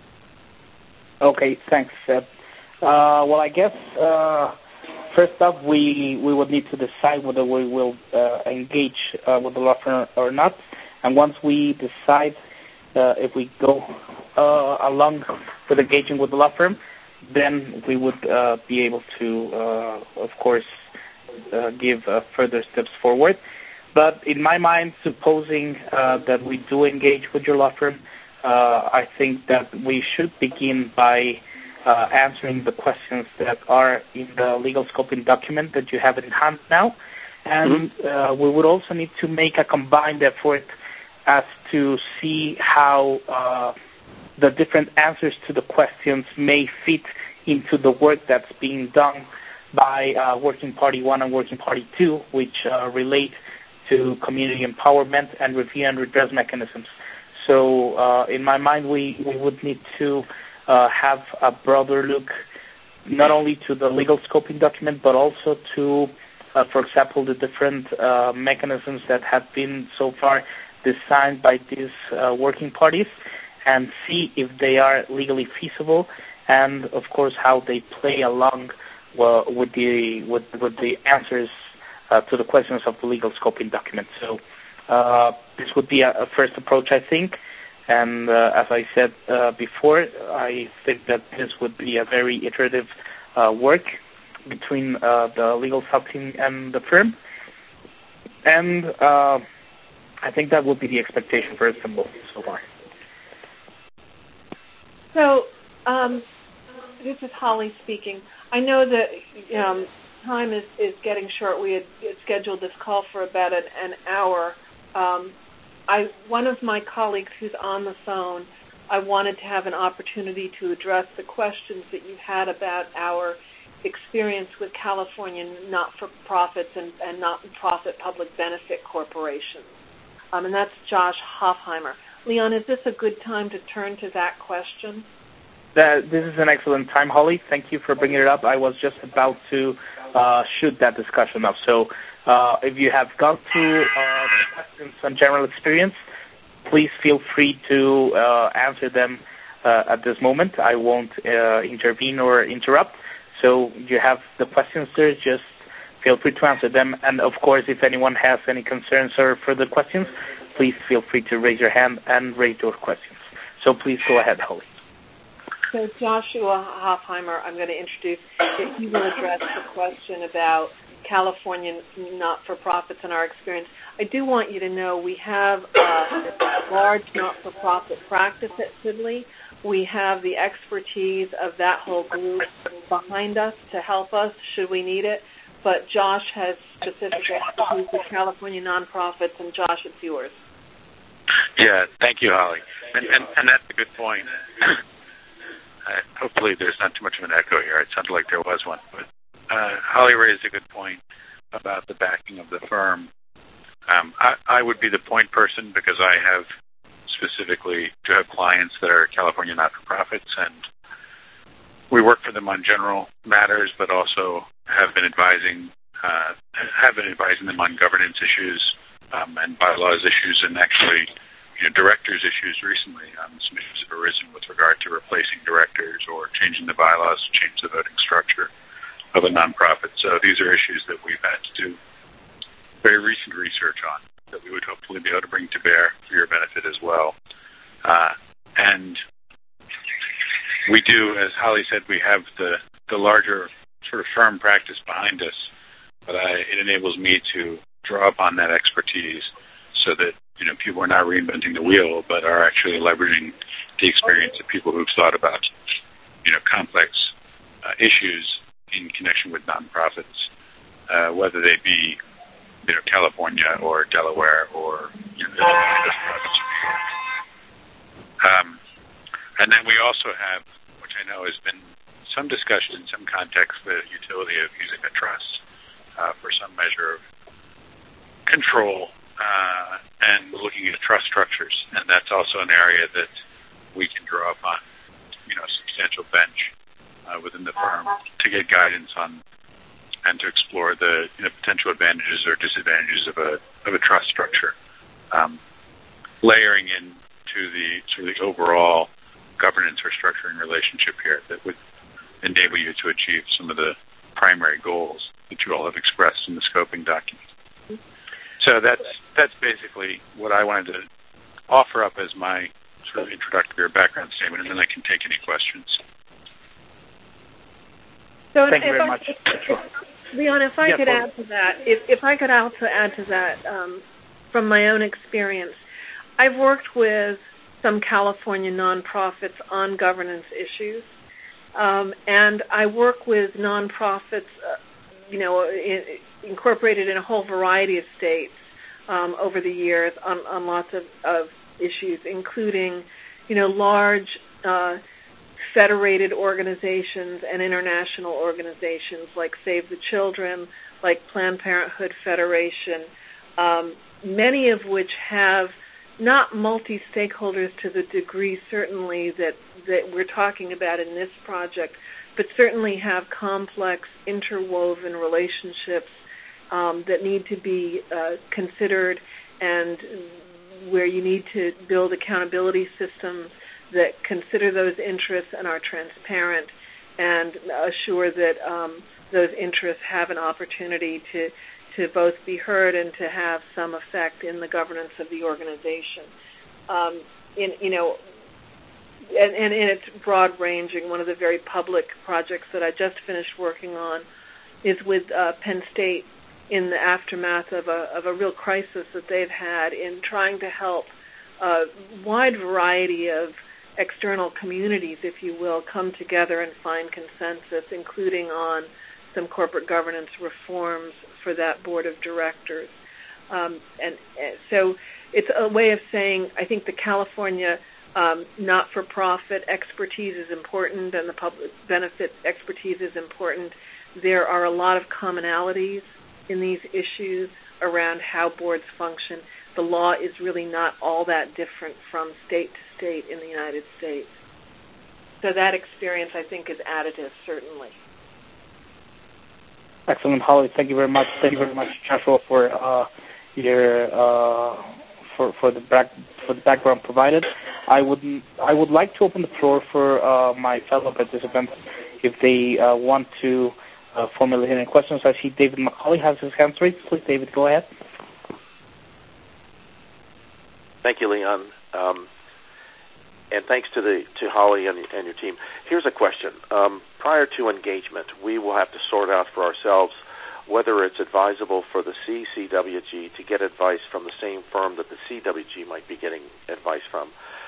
Speaker 2: Okay, thanks, Seb. Uh, well, I guess uh, first up, we, we would need to decide whether we will uh, engage uh, with the law firm or not. And once we decide uh, if we go uh, along with engaging with the law firm, then we would uh, be able to, uh, of course, uh, give uh, further steps forward. But in my mind, supposing uh, that we do engage with your law firm, uh, I think that we should begin by uh, answering the questions that are in the legal scoping document that you have in hand now. And uh, we would also need to make a combined effort as to see how uh, the different answers to the questions may fit into the work that's being done by uh, Working Party one and Working Party two, which uh, relate to community empowerment and review and redress mechanisms. So uh, in my mind, we, we would need to uh, have a broader look not only to the legal scoping document, but also to, uh, for example, the different uh, mechanisms that have been so far designed by these uh, working parties, and see if they are legally feasible, and of course how they play along well, with the with, with the answers Uh, to the questions of the legal scoping document. So uh, this would be a, a first approach, I think. And uh, as I said uh, before, I think that this would be a very iterative uh, work between uh, the legal sub-team and the firm. And uh, I think that would be the expectation for Istanbul so far.
Speaker 6: So um, this is Holly speaking. I know that um, time is, is getting short. We had scheduled this call for about an, an hour. Um, I one of my colleagues who's on the phone, I wanted to have an opportunity to address the questions that you had about our experience with California not-for-profits and, and not-for-profit public benefit corporations. Um, and that's Josh Hofheimer. Leon, is this a good time to turn to that question?
Speaker 2: Uh, this is an excellent time, Holly. Thank you for bringing it up. I was just about to uh, shoot that discussion up. So uh, if you have gone through uh, questions on general experience, please feel free to uh, answer them uh, at this moment. I won't uh, intervene or interrupt. So you have the questions there. Just feel free to answer them. And, of course, if anyone has any concerns or further questions, please feel free to raise your hand and raise your questions. So please go ahead, Holly.
Speaker 6: So Joshua Hofheimer, I'm going to introduce, if you will address the question about California not-for-profits and our experience. I do want you to know we have a large not-for-profit practice at Sidley. we have the expertise of that whole group behind us to help us should we need it. But Josh has specific expertise with California nonprofits, and Josh, it's yours.
Speaker 10: Yeah, thank you, Holly. And, and, and that's a good point. uh, hopefully there's not too much of an echo here. It sounded like there was one. But uh, Holly raised a good point about the backing of the firm. Um, I, I would be the point person because I have specifically to have clients that are California not-for-profits, and we work for them on general matters, but also have been advising uh, have been advising them on governance issues um, and bylaws issues, and actually, you know, directors issues recently. Um, some issues have arisen with regard to replacing directors or changing the bylaws to change the voting structure of a nonprofit. So these are issues that we've had to do very recent research on that we would hopefully be able to bring to bear for your benefit as well. Uh, and we do, as Holly said, we have the, the larger sort of firm practice behind us, but I, it enables me to draw upon that expertise so that, you know, people are not reinventing the wheel, but are actually leveraging the experience of people who've thought about, you know, complex uh, issues in connection with nonprofits, uh, whether they be, you know, California or Delaware or, you know, um, and then we also have, which I know has been some discussion in some context, the utility of using a trust uh, for some measure of control uh, and looking at trust structures, and that's also an area that we can draw upon, you know, a substantial bench uh, within the firm to get guidance on and to explore the, you know, potential advantages or disadvantages of a of a trust structure, um, layering in to the to the overall governance or structuring relationship here that would enable you to achieve some of the primary goals that you all have expressed in the scoping document. So that's that's basically what I wanted to offer up as my sort of introductory or background statement, and then I can take any questions.
Speaker 6: So
Speaker 2: Thank you very
Speaker 6: I,
Speaker 2: much.
Speaker 6: Leon, if I
Speaker 2: yeah,
Speaker 6: could add to that, if, if I could also add to that um, from my own experience, I've worked with some California nonprofits on governance issues, um, and I work with nonprofits, uh, you know, in, incorporated in a whole variety of states um, over the years on, on lots of, of issues, including, you know, large uh, federated organizations and international organizations like Save the Children, like Planned Parenthood Federation, um, many of which have not multi-stakeholders to the degree certainly that, that we're talking about in this project, but certainly have complex interwoven relationships um, that need to be uh, considered, and where you need to build accountability systems that consider those interests and are transparent and assure that um, those interests have an opportunity to to both be heard and to have some effect in the governance of the organization. Um, in you know, and, and in its broad ranging, one of the very public projects that I just finished working on is with uh, Penn State in the aftermath of a of a real crisis that they've had in trying to help a wide variety of external communities, if you will, come together and find consensus, including on some corporate governance reforms for that board of directors. Um, and, and so it's a way of saying, I think the California um, not-for-profit expertise is important and the public benefit expertise is important. There are a lot of commonalities in these issues around how boards function. The law is really not all that different from state to state in the United States. So that experience, I think, is additive, certainly.
Speaker 2: Excellent, Holly. Thank you very much. Thank you very much, Joshua, for uh, your uh, for for the back for the background provided. I would I would like to open the floor for uh, my fellow participants if they uh, want to uh, formulate any questions. I see David McCauley has his hands raised. Please, David, go ahead.
Speaker 8: Thank you, Leon, um, and thanks to the to Holly and, and your team. Here's a question. Um, prior to engagement, we will have to sort out for ourselves whether it's advisable for the C C W G to get advice from the same firm that the C W G might be getting advice from.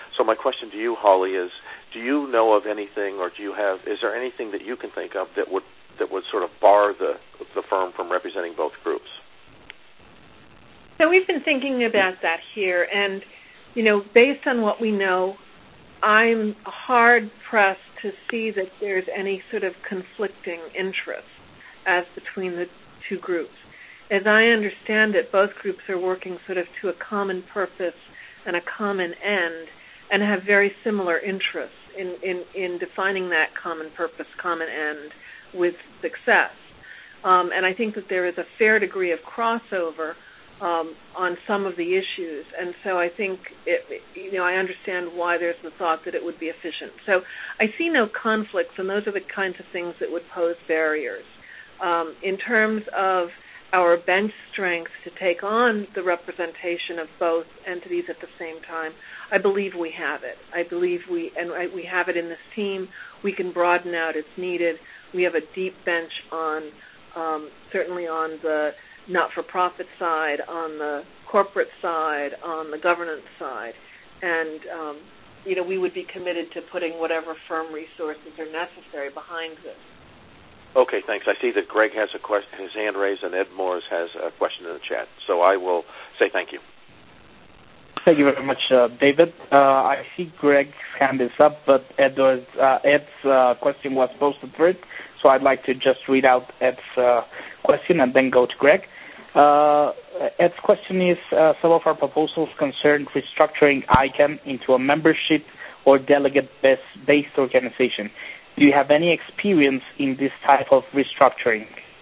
Speaker 8: So my question to you, Holly, is: do you know of anything, or do you have? Is there anything that you can think of that would that would sort of bar the the firm from representing both groups?
Speaker 6: So we've been thinking about that here, and you know, based on what we know, I'm hard pressed to see that there's any sort of conflicting interests as between the two groups. As I understand it, both groups are working sort of to a common purpose and a common end, and have very similar interests in, in, in defining that common purpose, common end with success. Um, and I think that there is a fair degree of crossover um, on some of the issues. And so I think, it, you know, I understand why there's the thought that it would be efficient. So I see no conflicts, and those are the kinds of things that would pose barriers. Um, in terms of our bench strength to take on the representation of both entities at the same time, I believe we have it. I believe we, and we have it in this team. We can broaden out as needed. We have a deep bench on, um, certainly on the not-for-profit side, on the corporate side, on the governance side. And, um, you know, we would be committed to putting whatever firm resources are necessary behind this.
Speaker 8: Okay, thanks. I see that Greg has a question, his hand raised, and Ed Morris has a question in the chat. So I will say thank you.
Speaker 2: Thank you very much, uh, David. Uh, I see Greg's hand is up, but Edward's, uh, Ed's uh, question was posted first, so I'd like to just read out Ed's uh, question and then go to Greg. Uh, Ed's question is, uh, some of our proposals concern restructuring I CANN into a membership or delegate-based organization. Do you have any experience in this type of restructuring?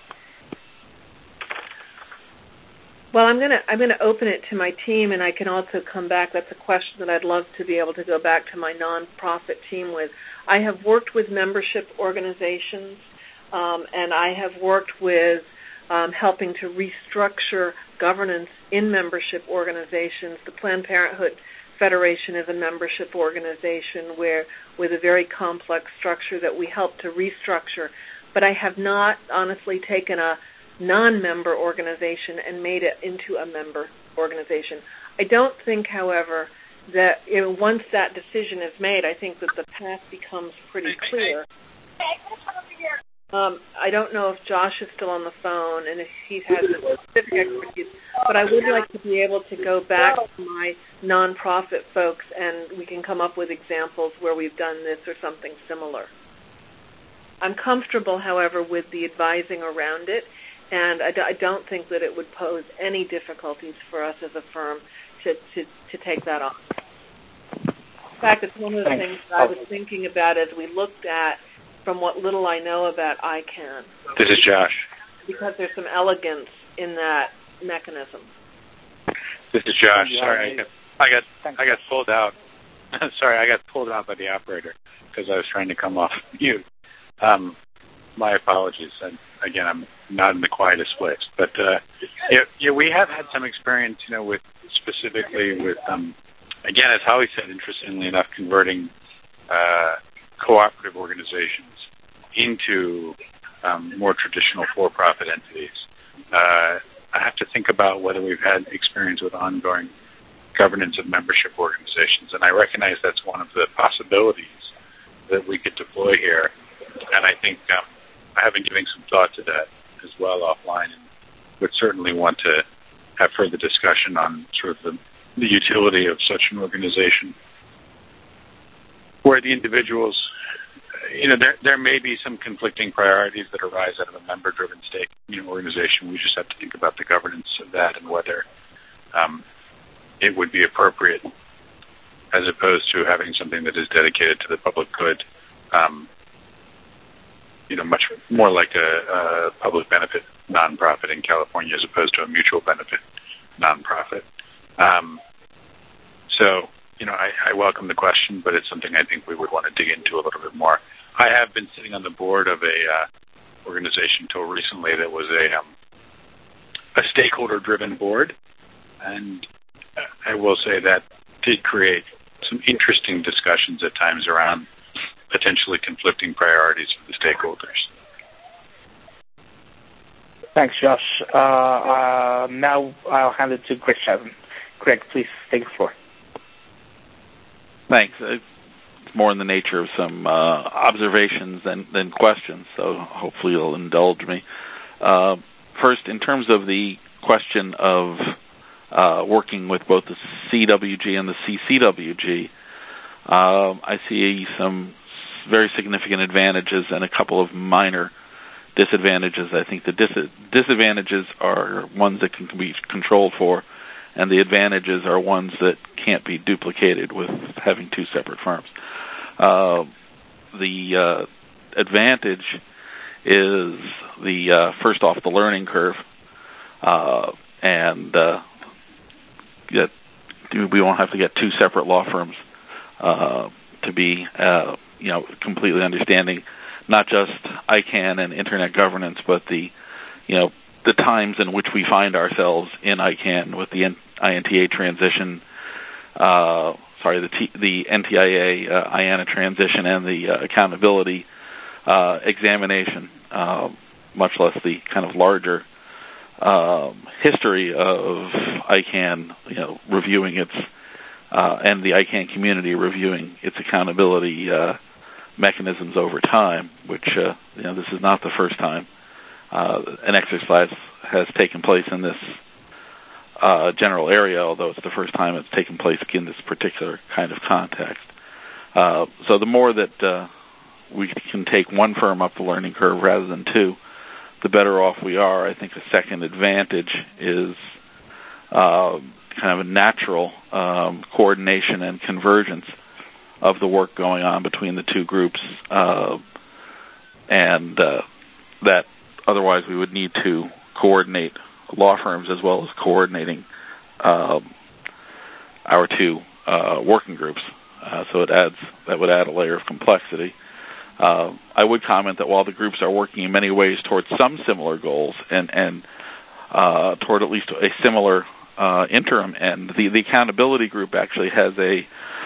Speaker 6: Well, I'm going to I'm going to open it to my team, and I can also come back. That's a question that I'd love to be able to go back to my nonprofit team with. I have worked with membership organizations, um, and I have worked with um, helping to restructure governance in membership organizations. The Planned Parenthood Federation is a membership organization where with a very complex structure that we help to restructure. But I have not honestly taken a non-member organization and made it into a member organization. I don't think, however, that you know, once that decision is made, I think that the path becomes pretty clear. Um, I don't know if Josh is still on the phone and if he has a specific expertise, but I would like to be able to go back to my nonprofit folks and we can come up with examples where we've done this or something similar. I'm comfortable, however, with the advising around it, and I, d- I don't think that it would pose any difficulties for us as a firm to, to, to take that on. In fact, it's one of the things that I was thinking about as we looked at from what little I know about I CANN.
Speaker 10: This is Josh.
Speaker 6: Because there's some elegance in that mechanism.
Speaker 10: This is Josh. Sorry, I got I got, I got pulled out. Sorry, I got pulled out by the operator because I was trying to come off mute. Um, my apologies. And again, I'm not in the quietest place, but uh, yeah, yeah, we have had some experience, you know, with specifically with um, again, as Holly said, interestingly enough, converting uh, cooperative organizations into um, more traditional for-profit entities. Uh, I have to think about whether we've had experience with ongoing governance of membership organizations, and I recognize that's one of the possibilities that we could deploy here, and I think um, I have been giving some thought to that as well offline, and would certainly want to have further discussion on sort of the, the utility of such an organization where the individuals, you know, there there may be some conflicting priorities that arise out of a member-driven stake, you know, organization. We just have to think about the governance of that and whether um, it would be appropriate, as opposed to having something that is dedicated to the public good, um, you know, much more like a, a public benefit nonprofit in California as opposed to a mutual benefit nonprofit. Um, so, you know, I, I welcome the question, but it's something I think we would want to dig into a little bit more. I have been sitting on the board of a uh, organization until recently that was a um, a stakeholder-driven board, and I will say that did create some interesting discussions at times around potentially conflicting priorities for the stakeholders.
Speaker 2: Thanks, Josh. Uh, uh, now I'll hand it to Greg Chasm. Greg, please take the floor.
Speaker 5: thanks. It's more in the nature of some uh, observations than, than questions, so hopefully you'll indulge me. Uh, first, in terms of the question of uh, working with both the C W G and the C C W G, uh, I see some very significant advantages and a couple of minor disadvantages. I think the dis- disadvantages are ones that can be controlled for, and the advantages are ones that can't be duplicated with having two separate firms. Uh, the uh, advantage is the uh, first off the learning curve, uh, and uh, get, we won't have to get two separate law firms uh, to be uh, you know completely understanding not just I CANN and Internet governance, but the you know the times in which we find ourselves in I CANN with the I N T A transition. Uh, sorry, the T, the N T I A uh, I A N A transition and the uh, accountability uh, examination, uh, much less the kind of larger uh, history of I CANN, you know, reviewing its uh, and the I CANN community reviewing its accountability uh, mechanisms over time. Which uh, you know, this is not the first time uh, an exercise has taken place in this Uh, general area, although it's the first time it's taken place in this particular kind of context. Uh, so the more that uh, we can take one firm up the learning curve rather than two, the better off we are. I think the second advantage is uh, kind of a natural um, coordination and convergence of the work going on between the two groups, uh, and uh, that otherwise we would need to coordinate law firms as well as coordinating um, our two uh, working groups. Uh, so it adds that would add a layer of complexity. Uh, I would comment that while the groups are working in many ways towards some similar goals and, and uh, toward at least a similar uh, interim end, the, the accountability group actually has a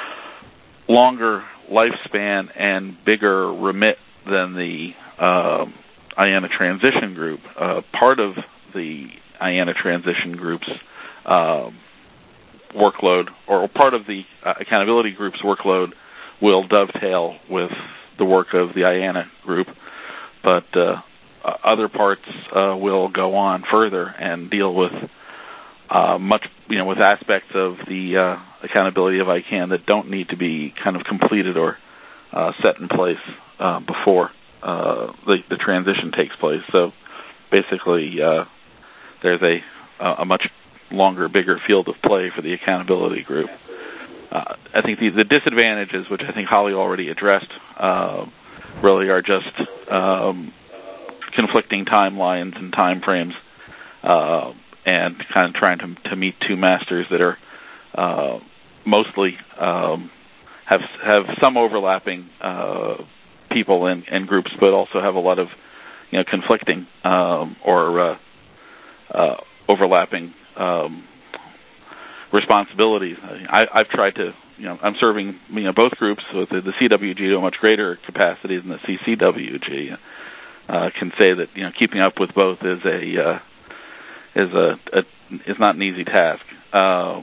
Speaker 5: longer lifespan and bigger remit than the uh, I A N A transition group. Uh, part of the I A N A transition group's uh, workload, or part of the uh, accountability group's workload, will dovetail with the work of the I A N A group, but uh, other parts uh, will go on further and deal with uh, much, you know, with aspects of the uh, accountability of I CANN that don't need to be kind of completed or uh, set in place uh, before uh, the, the transition takes place. So basically, uh, there's a a much longer, bigger field of play for the accountability group. Uh, I think the, the disadvantages, which I think Holly already addressed, uh, really are just um, conflicting timelines and time frames, uh, and kind of trying to, to meet two masters that are uh, mostly um, have have some overlapping uh, people and, and groups, but also have a lot of you know conflicting um, or uh, Uh, overlapping um, responsibilities. I, I've tried to, you know, I'm serving, you know, both groups with the, the C W G to a much greater capacity than the C C W G. Uh, can say that, you know, keeping up with both is a uh, is a, a is not an easy task. Uh,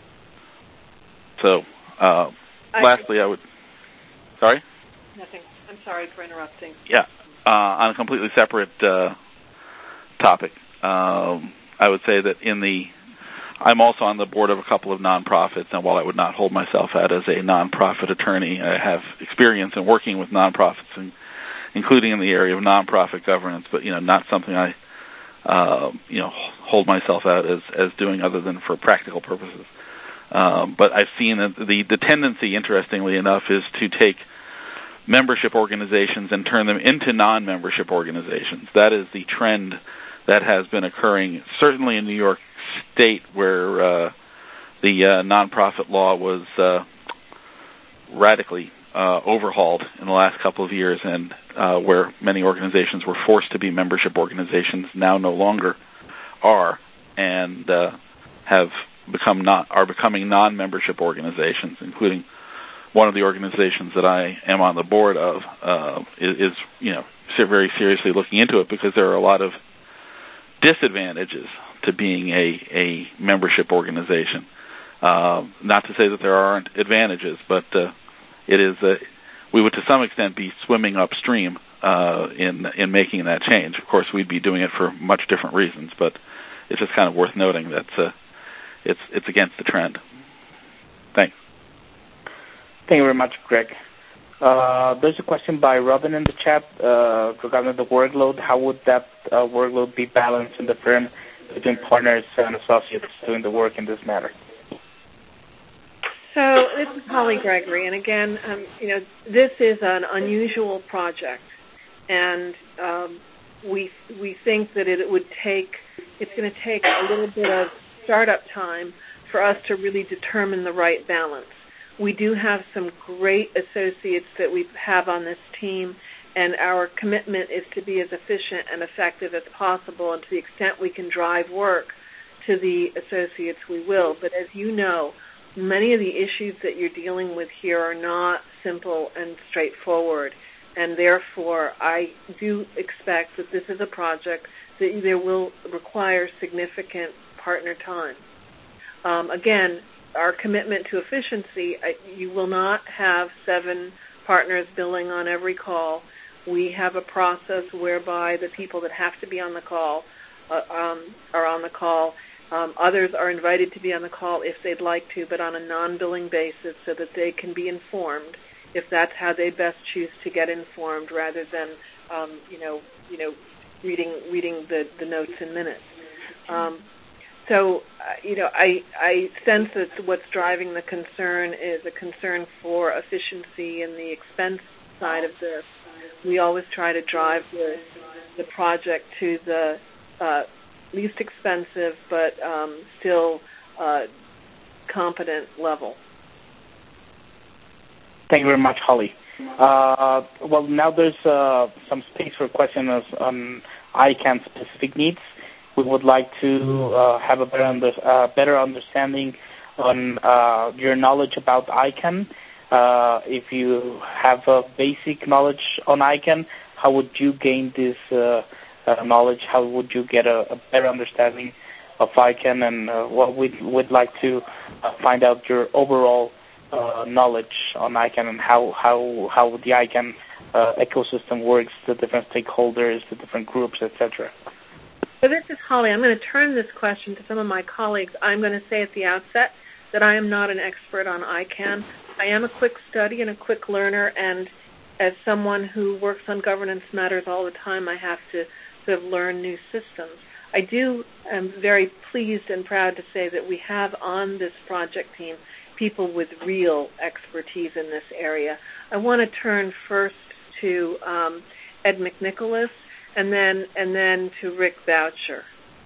Speaker 5: so, uh, I lastly, I would. Sorry.
Speaker 6: Nothing. I'm sorry for interrupting.
Speaker 5: Yeah, uh, on a completely separate uh, topic. Um, I would say that in the, I'm also on the board of a couple of nonprofits, and while I would not hold myself out as a nonprofit attorney, I have experience in working with nonprofits, and, including in the area of nonprofit governance, but, you know, not something I, uh, you know, hold myself out as, as doing other than for practical purposes. Um, but I've seen that the, the tendency, interestingly enough, is to take membership organizations and turn them into non-membership organizations. That is the trend that has been occurring, certainly in New York State, where uh, the uh, nonprofit law was uh, radically uh, overhauled in the last couple of years, and uh, where many organizations were forced to be membership organizations, now no longer are, and uh, have become not are becoming non-membership organizations, including one of the organizations that I am on the board of uh, is, is, you know, very seriously looking into it, because there are a lot of disadvantages to being a, a membership organization. Uh, not to say that there aren't advantages, but uh, it is uh, we would to some extent be swimming upstream uh, in in making that change. Of course, we'd be doing it for much different reasons, but it's just kind of worth noting that uh, it's it's against the trend. Thanks.
Speaker 2: Thank you very much, Greg. Uh, there's a question by Robin in the chat uh, regarding the workload. How would that uh, workload be balanced in the firm between partners and associates doing the work in this matter?
Speaker 6: So this is Holly Gregory, and again, um, you know, this is an unusual project, and um, we we think that it, it would take it's going to take a little bit of startup time for us to really determine the right balance. We do have some great associates that we have on this team, and our commitment is to be as efficient and effective as possible, and to the extent we can drive work to the associates, we will. But as you know, many of the issues that you're dealing with here are not simple and straightforward, and therefore I do expect that this is a project that there will require significant partner time. Um, again, our commitment to efficiency, I, you will not have seven partners billing on every call. We have a process whereby the people that have to be on the call uh, um, are on the call. Um, others are invited to be on the call if they'd like to, but on a non-billing basis so that they can be informed if that's how they best choose to get informed, rather than um, you know, you know, reading reading the, the notes in minutes. Um, so, uh, you know, I I sense that what's driving the concern is a concern for efficiency and the expense side of this. We always try to drive the the project to the uh, least expensive but um, still uh, competent level.
Speaker 2: Thank you very much, Holly. Uh, well, now there's uh, some space for questions on I CANN specific needs. We would like to uh, have a better, under, uh, better understanding on uh, your knowledge about I CANN. Uh, if you have a basic knowledge on I CANN, how would you gain this uh, uh, knowledge? How would you get a, a better understanding of I CANN? And uh, what we'd, we'd like to uh, find out your overall uh, knowledge on I CANN and how how how the I CANN uh, ecosystem works, the different stakeholders, the different groups, et cetera.
Speaker 6: So this is Holly. I'm going to turn this question to some of my colleagues. I'm going to say at the outset that I am not an expert on I CANN. I am a quick study and a quick learner, and as someone who works on governance matters all the time, I have to sort of learn new systems. I do am very pleased and proud to say that we have on this project team people with real expertise in this area. I want to turn first to um, Ed McNicholas, and then and then to Rick Boucher.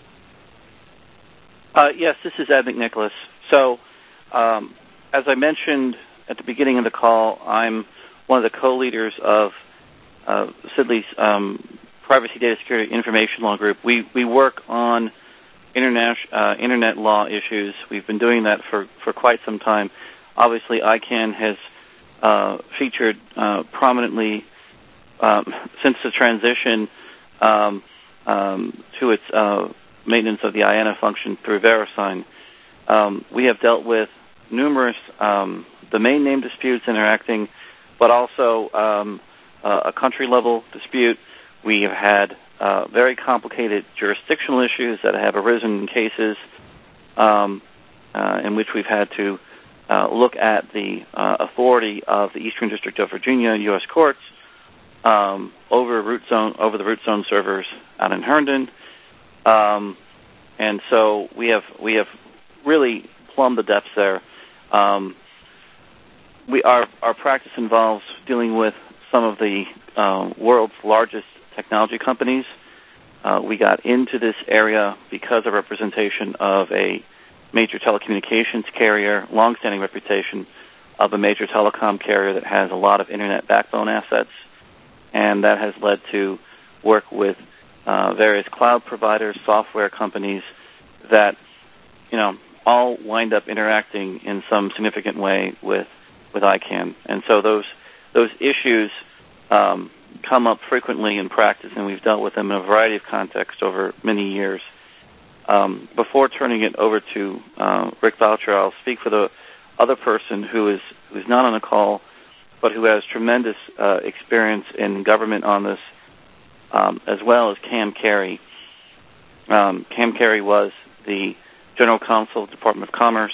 Speaker 3: Uh, yes, this is Ed McNicholas. So, um, as I mentioned at the beginning of the call, I'm one of the co-leaders of uh, Sidley's um, Privacy Data Security Information Law Group. We we work on internet uh, internet law issues. We've been doing that for, for quite some time. Obviously, I CANN has uh, featured uh, prominently um, since the transition um, um, to its uh, maintenance of the I A N A function through VeriSign. Um, we have dealt with numerous um, domain name disputes interacting, but also um, uh, a country-level dispute. We have had uh, very complicated jurisdictional issues that have arisen in cases um, uh, in which we've had to uh, look at the uh, authority of the Eastern District of Virginia U S courts um, over root zone over the root zone servers out in Herndon, um, and so we have we have really plumbed the depths there. Um, we our our practice involves dealing with some of the uh, world's largest technology companies. Uh, we got into this area because of representation of a major telecommunications carrier, long-standing reputation of a major telecom carrier that has a lot of internet backbone assets, and that has led to work with uh, various cloud providers, software companies that, you know, all wind up interacting in some significant way with with I CANN, and so those those issues um, come up frequently in practice, and we've dealt with them in a variety of contexts over many years. um, before turning it over to uh, Rick Boucher, I'll speak for the other person who is who's not on the call, but who has tremendous uh, experience in government on this, um, as well as Cam Carey. Um, Cam Carey was the General Counsel of the Department of Commerce,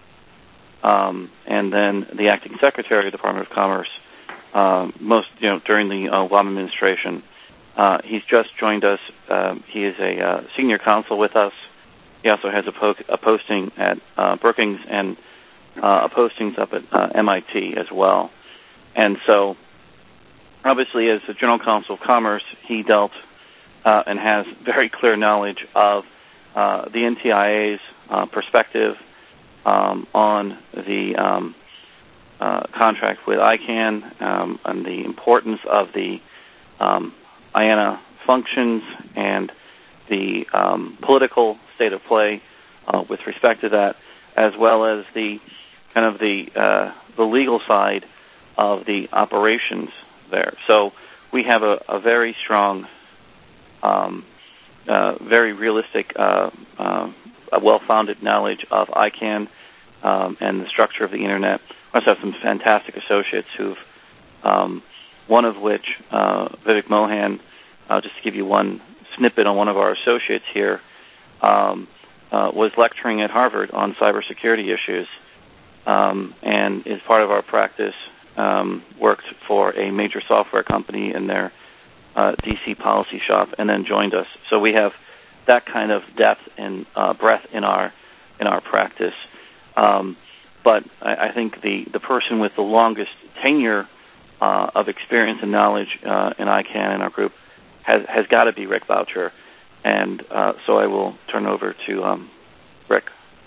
Speaker 3: um, and then the Acting Secretary of the Department of Commerce, uh, most you know during the uh, Obama administration. Uh, he's just joined us. Um, he is a uh, senior counsel with us. He also has a, po- a posting at uh, Brookings and uh, a postings up at uh, M I T as well. And so, obviously, as the General Counsel of Commerce, he dealt uh, and has very clear knowledge of uh, the N T I A's uh, perspective um, on the um, uh, contract with ICANN um, and the importance of the um, I A N A functions and the um, political state of play uh, with respect to that, as well as the kind of the uh, the legal side of the operations there. So we have a, a very strong, um, uh, very realistic, uh, uh, a well-founded knowledge of ICANN um, and the structure of the Internet. We also have some fantastic associates who've, um, one of which, uh, Vivek Mohan, uh, just to give you one snippet on one of our associates here, um, uh, was lecturing at Harvard on cybersecurity issues um, and is part of our practice. Um, worked for a major software company in their uh, D C policy shop, and then joined us. So we have that kind of depth and uh, breadth in our in our practice. Um, but I, I think the, the person with the longest tenure uh, of experience and knowledge uh, in ICANN in our group has has got to be Rick Boucher, and uh, so I will turn over to um, Rick.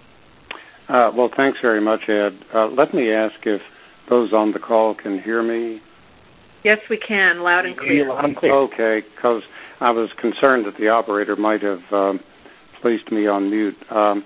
Speaker 11: Uh, well, thanks very much, Ed. Uh, let me ask if those on the call can hear me.
Speaker 6: Yes, we can, loud and clear.
Speaker 11: Loud and clear. Okay, because I was concerned that the operator might have um, placed me on mute. Um,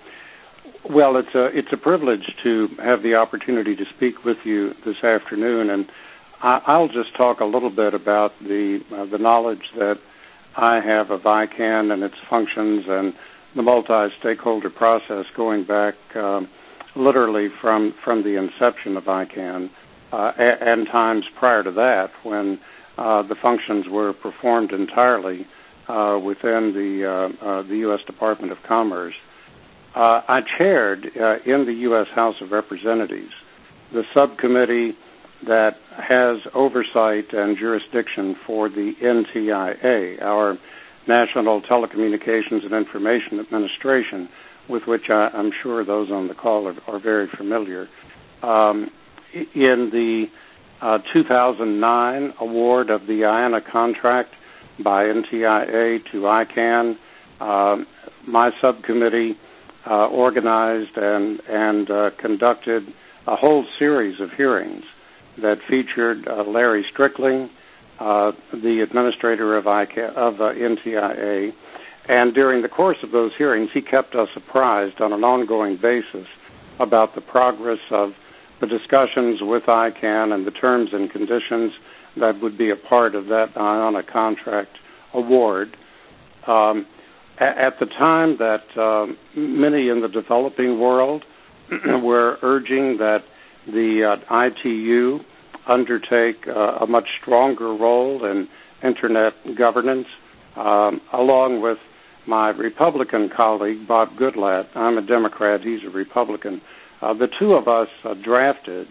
Speaker 11: well, it's a it's a privilege to have the opportunity to speak with you this afternoon, and I, I'll just talk a little bit about the uh, the knowledge that I have of ICANN and its functions and the multi-stakeholder process going back um, literally from, from the inception of ICANN uh, and times prior to that when uh, the functions were performed entirely uh, within the, uh, uh, the U S Department of Commerce. Uh, I chaired uh, in the U S House of Representatives the subcommittee that has oversight and jurisdiction for the N T I A, our National Telecommunications and Information Administration, with which I, I'm sure those on the call are, are very familiar. Um, in the uh, two thousand nine award of the I A N A contract by N T I A to ICANN, uh, my subcommittee uh, organized and, and uh, conducted a whole series of hearings that featured uh, Larry Strickling, uh, the administrator of, ICANN, of uh, N T I A, and during the course of those hearings, he kept us apprised on an ongoing basis about the progress of the discussions with ICANN and the terms and conditions that would be a part of that I A N A contract award. Um, at the time that uh, many in the developing world were urging that the uh, I T U undertake uh, a much stronger role in Internet governance, um, along with my Republican colleague, Bob Goodlatte. I'm a Democrat, he's a Republican. Uh, the two of us uh, drafted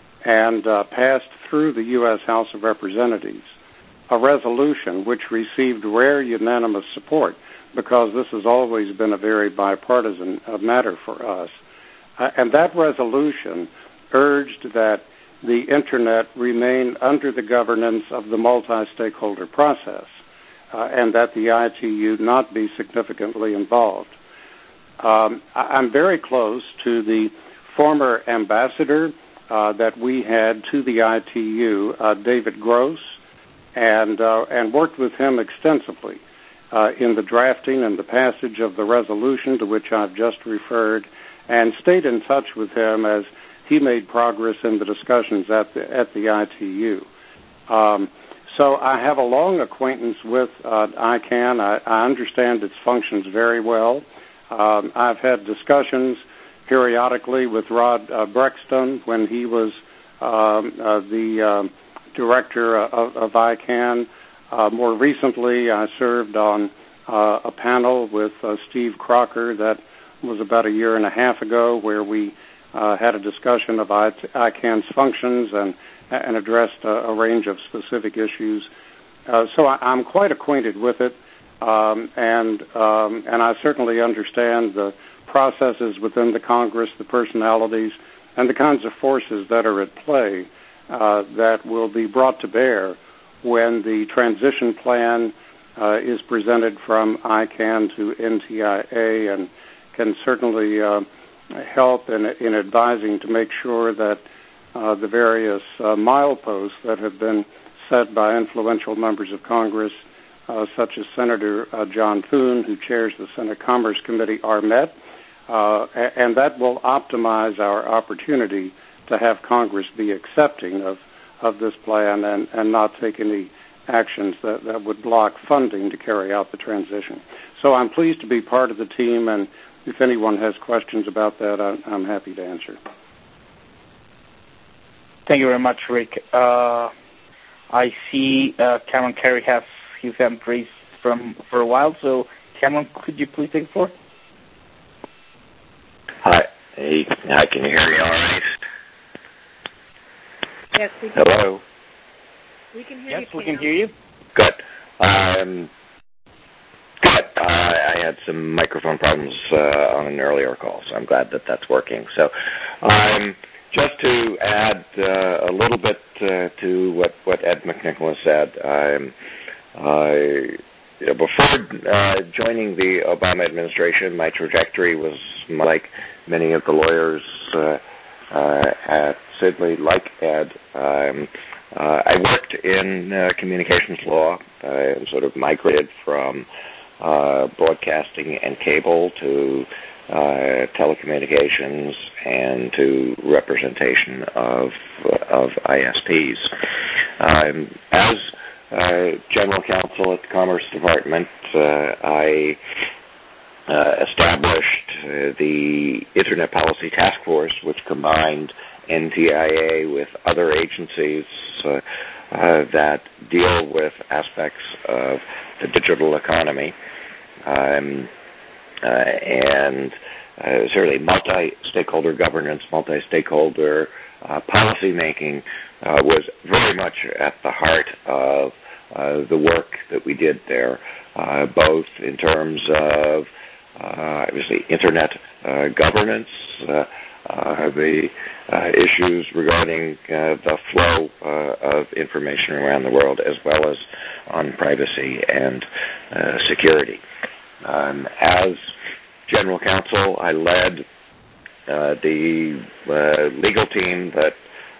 Speaker 11: and uh, passed through the U S House of Representatives a resolution which received rare unanimous support because this has always been a very bipartisan uh, matter for us. Uh, and that resolution urged that the Internet remain under the governance of the multi-stakeholder process uh, and that the I T U not be significantly involved. Um, I'm very close to the former ambassador uh, that we had to the I T U, uh, David Gross, and, uh, and worked with him extensively uh, in the drafting and the passage of the resolution to which I've just referred, and stayed in touch with him as he made progress in the discussions at the, at the I T U. Um, so I have a long acquaintance with uh, ICANN. I, I understand its functions very well. Um, I've had discussions periodically with Rod uh, Brexton when he was um, uh, the um, director of, of I CAN. Uh, more recently, I served on uh, a panel with uh, Steve Crocker that was about a year and a half ago, where we uh, had a discussion of I CAN's functions and, and addressed a, a range of specific issues. Uh, so I, I'm quite acquainted with it, um, and um, and I certainly understand the processes within the Congress, the personalities, and the kinds of forces that are at play uh, that will be brought to bear when the transition plan uh, is presented from I CAN to N T I A, and can certainly uh, help in, in advising to make sure that uh, the various uh, mileposts that have been set by influential members of Congress, uh, such as Senator uh, John Thune, who chairs the Senate Commerce Committee, are met, uh, and that will optimize our opportunity to have Congress be accepting of, of this plan and, and not take any actions that, that would block funding to carry out the transition. So I'm pleased to be part of the team, and if anyone has questions about that, I, I'm happy to answer.
Speaker 2: Thank you very much, Rick. Uh, I see uh, Cameron Carey has his hand raised from for a while, so Cameron, could you please take the floor?
Speaker 12: Hi. Hey, hi, can you hear me all right?
Speaker 6: Yes, we can.
Speaker 12: Hello?
Speaker 6: We can hear
Speaker 2: yes,
Speaker 6: you.
Speaker 2: Yes, we can hear you.
Speaker 12: Good. Um, good. Uh, I had some microphone problems uh, on an earlier call, so I'm glad that that's working. So um, just to add uh, a little bit uh, to what, what Ed McNicholas said, um, I, you know, before uh, joining the Obama administration, my trajectory was like many of the lawyers uh, uh, at Sidley, like Ed. Um, uh, I worked in uh, communications law. I sort of migrated from uh, broadcasting and cable to uh, telecommunications and to representation of of I S Ps. Um, as uh, general counsel at the Commerce Department, uh, I uh, established uh, the Internet Policy Task Force, which combined N T I A with other agencies uh, uh, that deal with aspects of the digital economy. Um, uh, and uh, certainly multi-stakeholder governance, multi-stakeholder uh, policy making uh, was very much at the heart of uh, the work that we did there, uh, both in terms of uh, obviously Internet uh, governance, uh, uh, the uh, issues regarding uh, the flow uh, of information around the world, as well as on privacy and uh, security. Um, as general counsel, I led uh, the uh, legal team that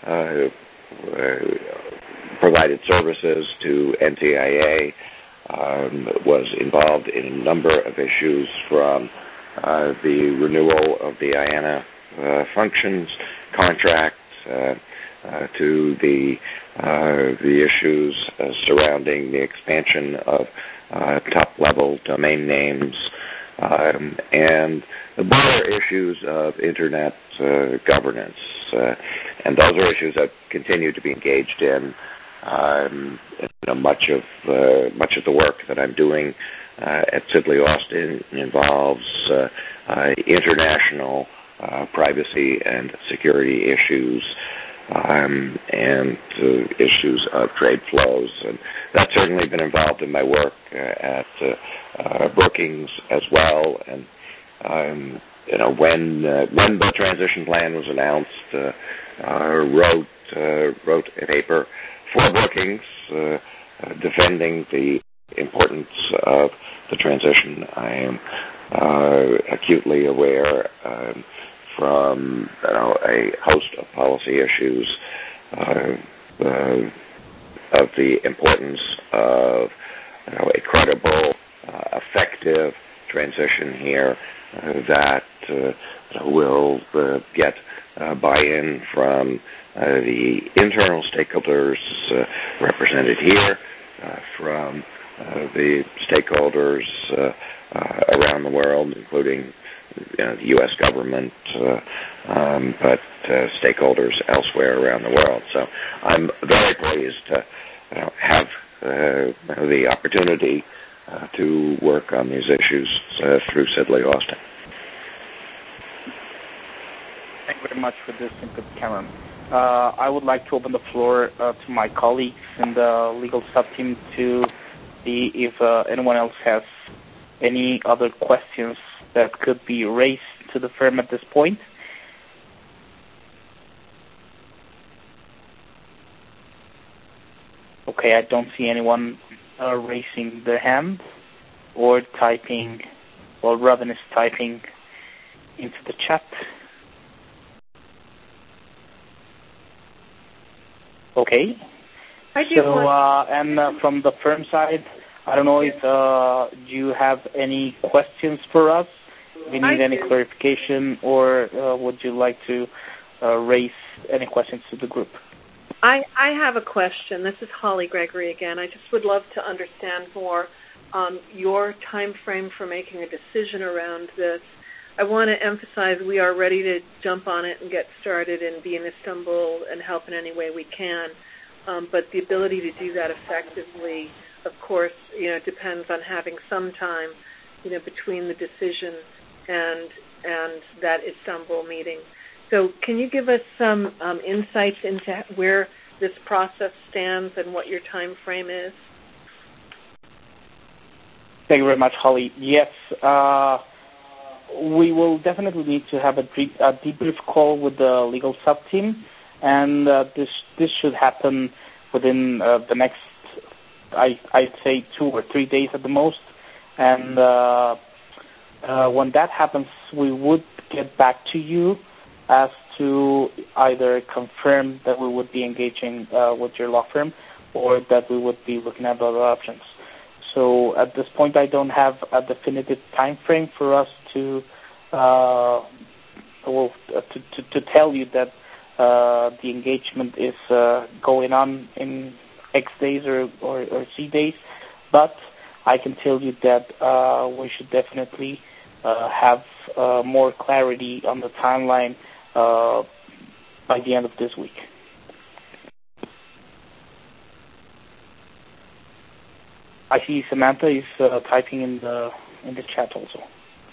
Speaker 12: uh, uh, provided services to N T I A, um, was involved in a number of issues from uh, the renewal of the I A N A uh, functions contract uh, uh, to the uh, the issues uh, surrounding the expansion of uh, top-level domain names, um, and the broader issues of Internet uh, governance. Uh, and those are issues I've continued to be engaged in. Um, you know, much of uh, much of the work that I'm doing uh, at Sidley Austin involves uh, uh, international uh, privacy and security issues, um, and uh, issues of trade flows, and that's certainly been involved in my work uh, at uh, uh, Brookings as well. And um, you know, when uh, when the transition plan was announced, uh, uh, wrote uh, wrote a paper for Brookings uh, uh, defending the importance of the transition. I am uh, acutely aware um, from you know, a host of policy issues uh, uh, of the importance of you know, a credible, uh, effective transition here uh, that uh, will uh, get uh, buy-in from uh, the internal stakeholders uh, represented here, uh, from uh, the stakeholders uh, uh, around the world, including you know, the U S government, uh, um, but uh, stakeholders elsewhere around the world. So I'm very pleased to you know, have uh, the opportunity uh, to work on these issues uh, through Sidley Austin.
Speaker 2: Thank you very much for this input, Cameron. Uh, I would like to open the floor uh, to my colleagues in the legal sub-team to see if uh, anyone else has any other questions that could be raised to the firm at this point. Okay, I don't see anyone uh, raising their hand or typing, well, Robin is typing into the chat. Okay.
Speaker 6: I do
Speaker 2: so, uh, and uh, from the firm side, I don't know if uh, you have any questions for us. Do you need
Speaker 6: I
Speaker 2: any
Speaker 6: do.
Speaker 2: clarification, or uh, would you like to uh, raise any questions to the group?
Speaker 6: I, I have a question. This is Holly Gregory again. I just would love to understand more um, your time frame for making a decision around this. I want to emphasize we are ready to jump on it and get started and be in Istanbul and help in any way we can. Um, but the ability to do that effectively, of course, you know, depends on having some time, you know, between the decision and and that Istanbul meeting. So can you give us some um, insights into where this process stands and what your time frame is?
Speaker 2: Thank you very much, Holly. Yes, uh, we will definitely need to have a, deep, a debrief call with the legal sub-team, and uh, this this should happen within uh, the next, I, I'd say, two or three days at the most. And uh, uh, when that happens, we would get back to you as to either confirm that we would be engaging uh, with your law firm or that we would be looking at other options. So at this point, I don't have a definitive time frame for us to uh, well, to, to, to tell you that uh, the engagement is uh, going on in X days or, or, or C days, but I can tell you that uh, we should definitely uh, have uh, more clarity on the timeline uh, by the end of this week. I see Samantha is uh, typing in the in the chat also.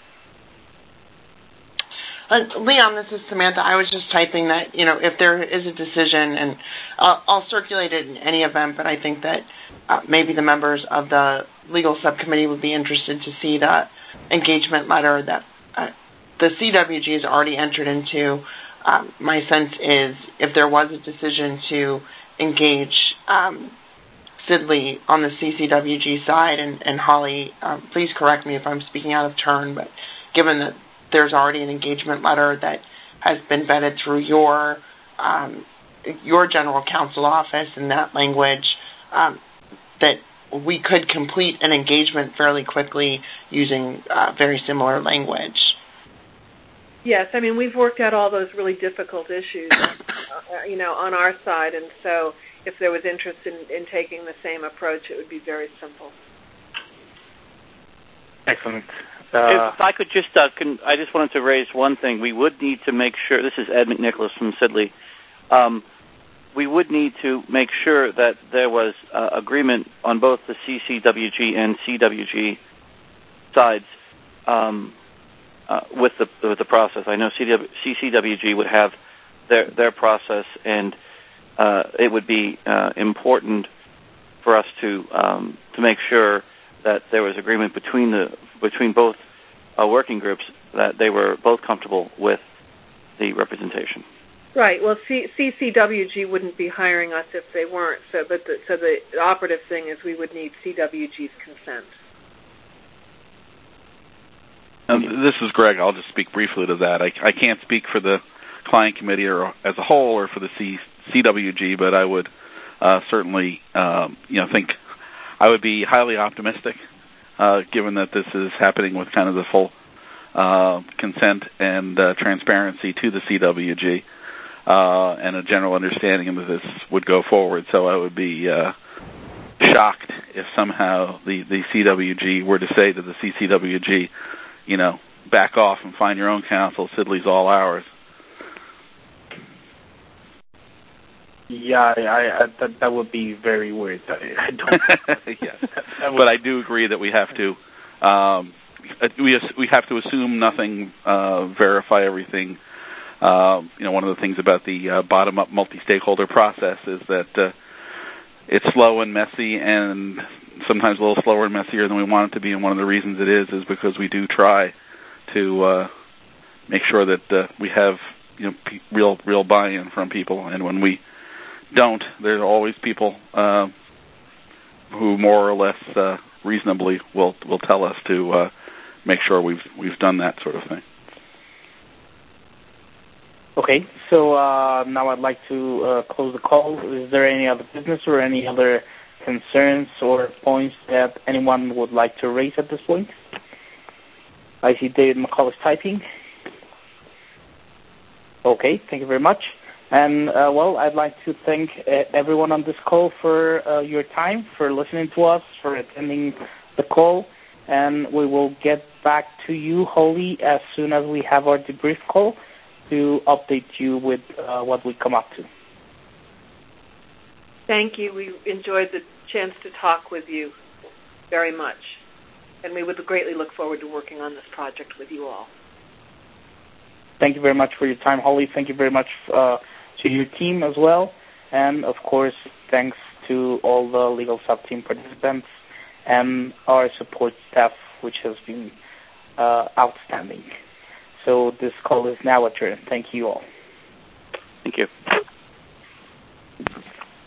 Speaker 7: Uh, Leon, this is Samantha. I was just typing that, you know, if there is a decision, and I'll, I'll circulate it in any event, but I think that uh, maybe the members of the legal subcommittee would be interested to see the engagement letter that uh, the C W G has already entered into. Um, my sense is if there was a decision to engage um, Sidley on the C C W G side, and, and Holly, um, please correct me if I'm speaking out of turn, but given that there's already an engagement letter that has been vetted through your um, your general counsel office in that language, um, that we could complete an engagement fairly quickly using uh, very similar language.
Speaker 6: Yes, I mean, we've worked out all those really difficult issues, uh, you know, on our side, and so if there was interest in, in taking the same approach, it would be very simple.
Speaker 2: Excellent.
Speaker 3: Uh, if I could just, uh, can, I just wanted to raise one thing. We would need to make sure, this is Ed McNicholas from Sidley, um, we would need to make sure that there was uh, agreement on both the C C W G and C W G sides um, uh, with the with the process. I know C C W G would have their their process, and uh, it would be uh, important for us to um, to make sure that there was agreement between the between both uh, working groups, that they were both comfortable with the representation.
Speaker 6: Right. Well, C- CCWG wouldn't be hiring us if they weren't. So, but the, so the operative thing is we would need C W G's consent.
Speaker 5: Um, this is Greg. I'll just speak briefly to that. I, I can't speak for the client committee or as a whole or for the C- CWG, but I would uh, certainly, um, you know, think I would be highly optimistic, uh, given that this is happening with kind of the full uh, consent and uh, transparency to the C W G. Uh, and a general understanding that this would go forward. So I would be uh, shocked if somehow the, the C W G were to say to the C C W G, you know, back off and find your own counsel, Sidley's all ours.
Speaker 2: Yeah, I, I, that, that would be very weird. I don't.
Speaker 5: Yes, but I do agree that we have to um, we we have to assume nothing, uh, verify everything. Uh, you know, one of the things about the uh, bottom-up multi-stakeholder process is that uh, it's slow and messy, and sometimes a little slower and messier than we want it to be. And one of the reasons it is is because we do try to uh, make sure that uh, we have you know p- real real buy-in from people, and when we don't, there's always people uh, who more or less uh, reasonably will will tell us to uh, make sure we've we've done that sort of thing.
Speaker 2: Okay, so uh, now I'd like to uh, close the call. Is there any other business or any other concerns or points that anyone would like to raise at this point? I see David McCullough typing. Okay, thank you very much. And, uh, well, I'd like to thank uh, everyone on this call for uh, your time, for listening to us, for attending the call. And we will get back to you, Holly, as soon as we have our debrief call to update you with uh, what we come up to.
Speaker 6: Thank you. We enjoyed the chance to talk with you very much. And we would greatly look forward to working on this project with you all.
Speaker 2: Thank you very much for your time, Holly. Thank you very much uh, to your team as well. And, of course, thanks to all the legal sub-team participants and our support staff, which has been uh, outstanding. So this call is now adjourned. Thank you all.
Speaker 3: Thank you.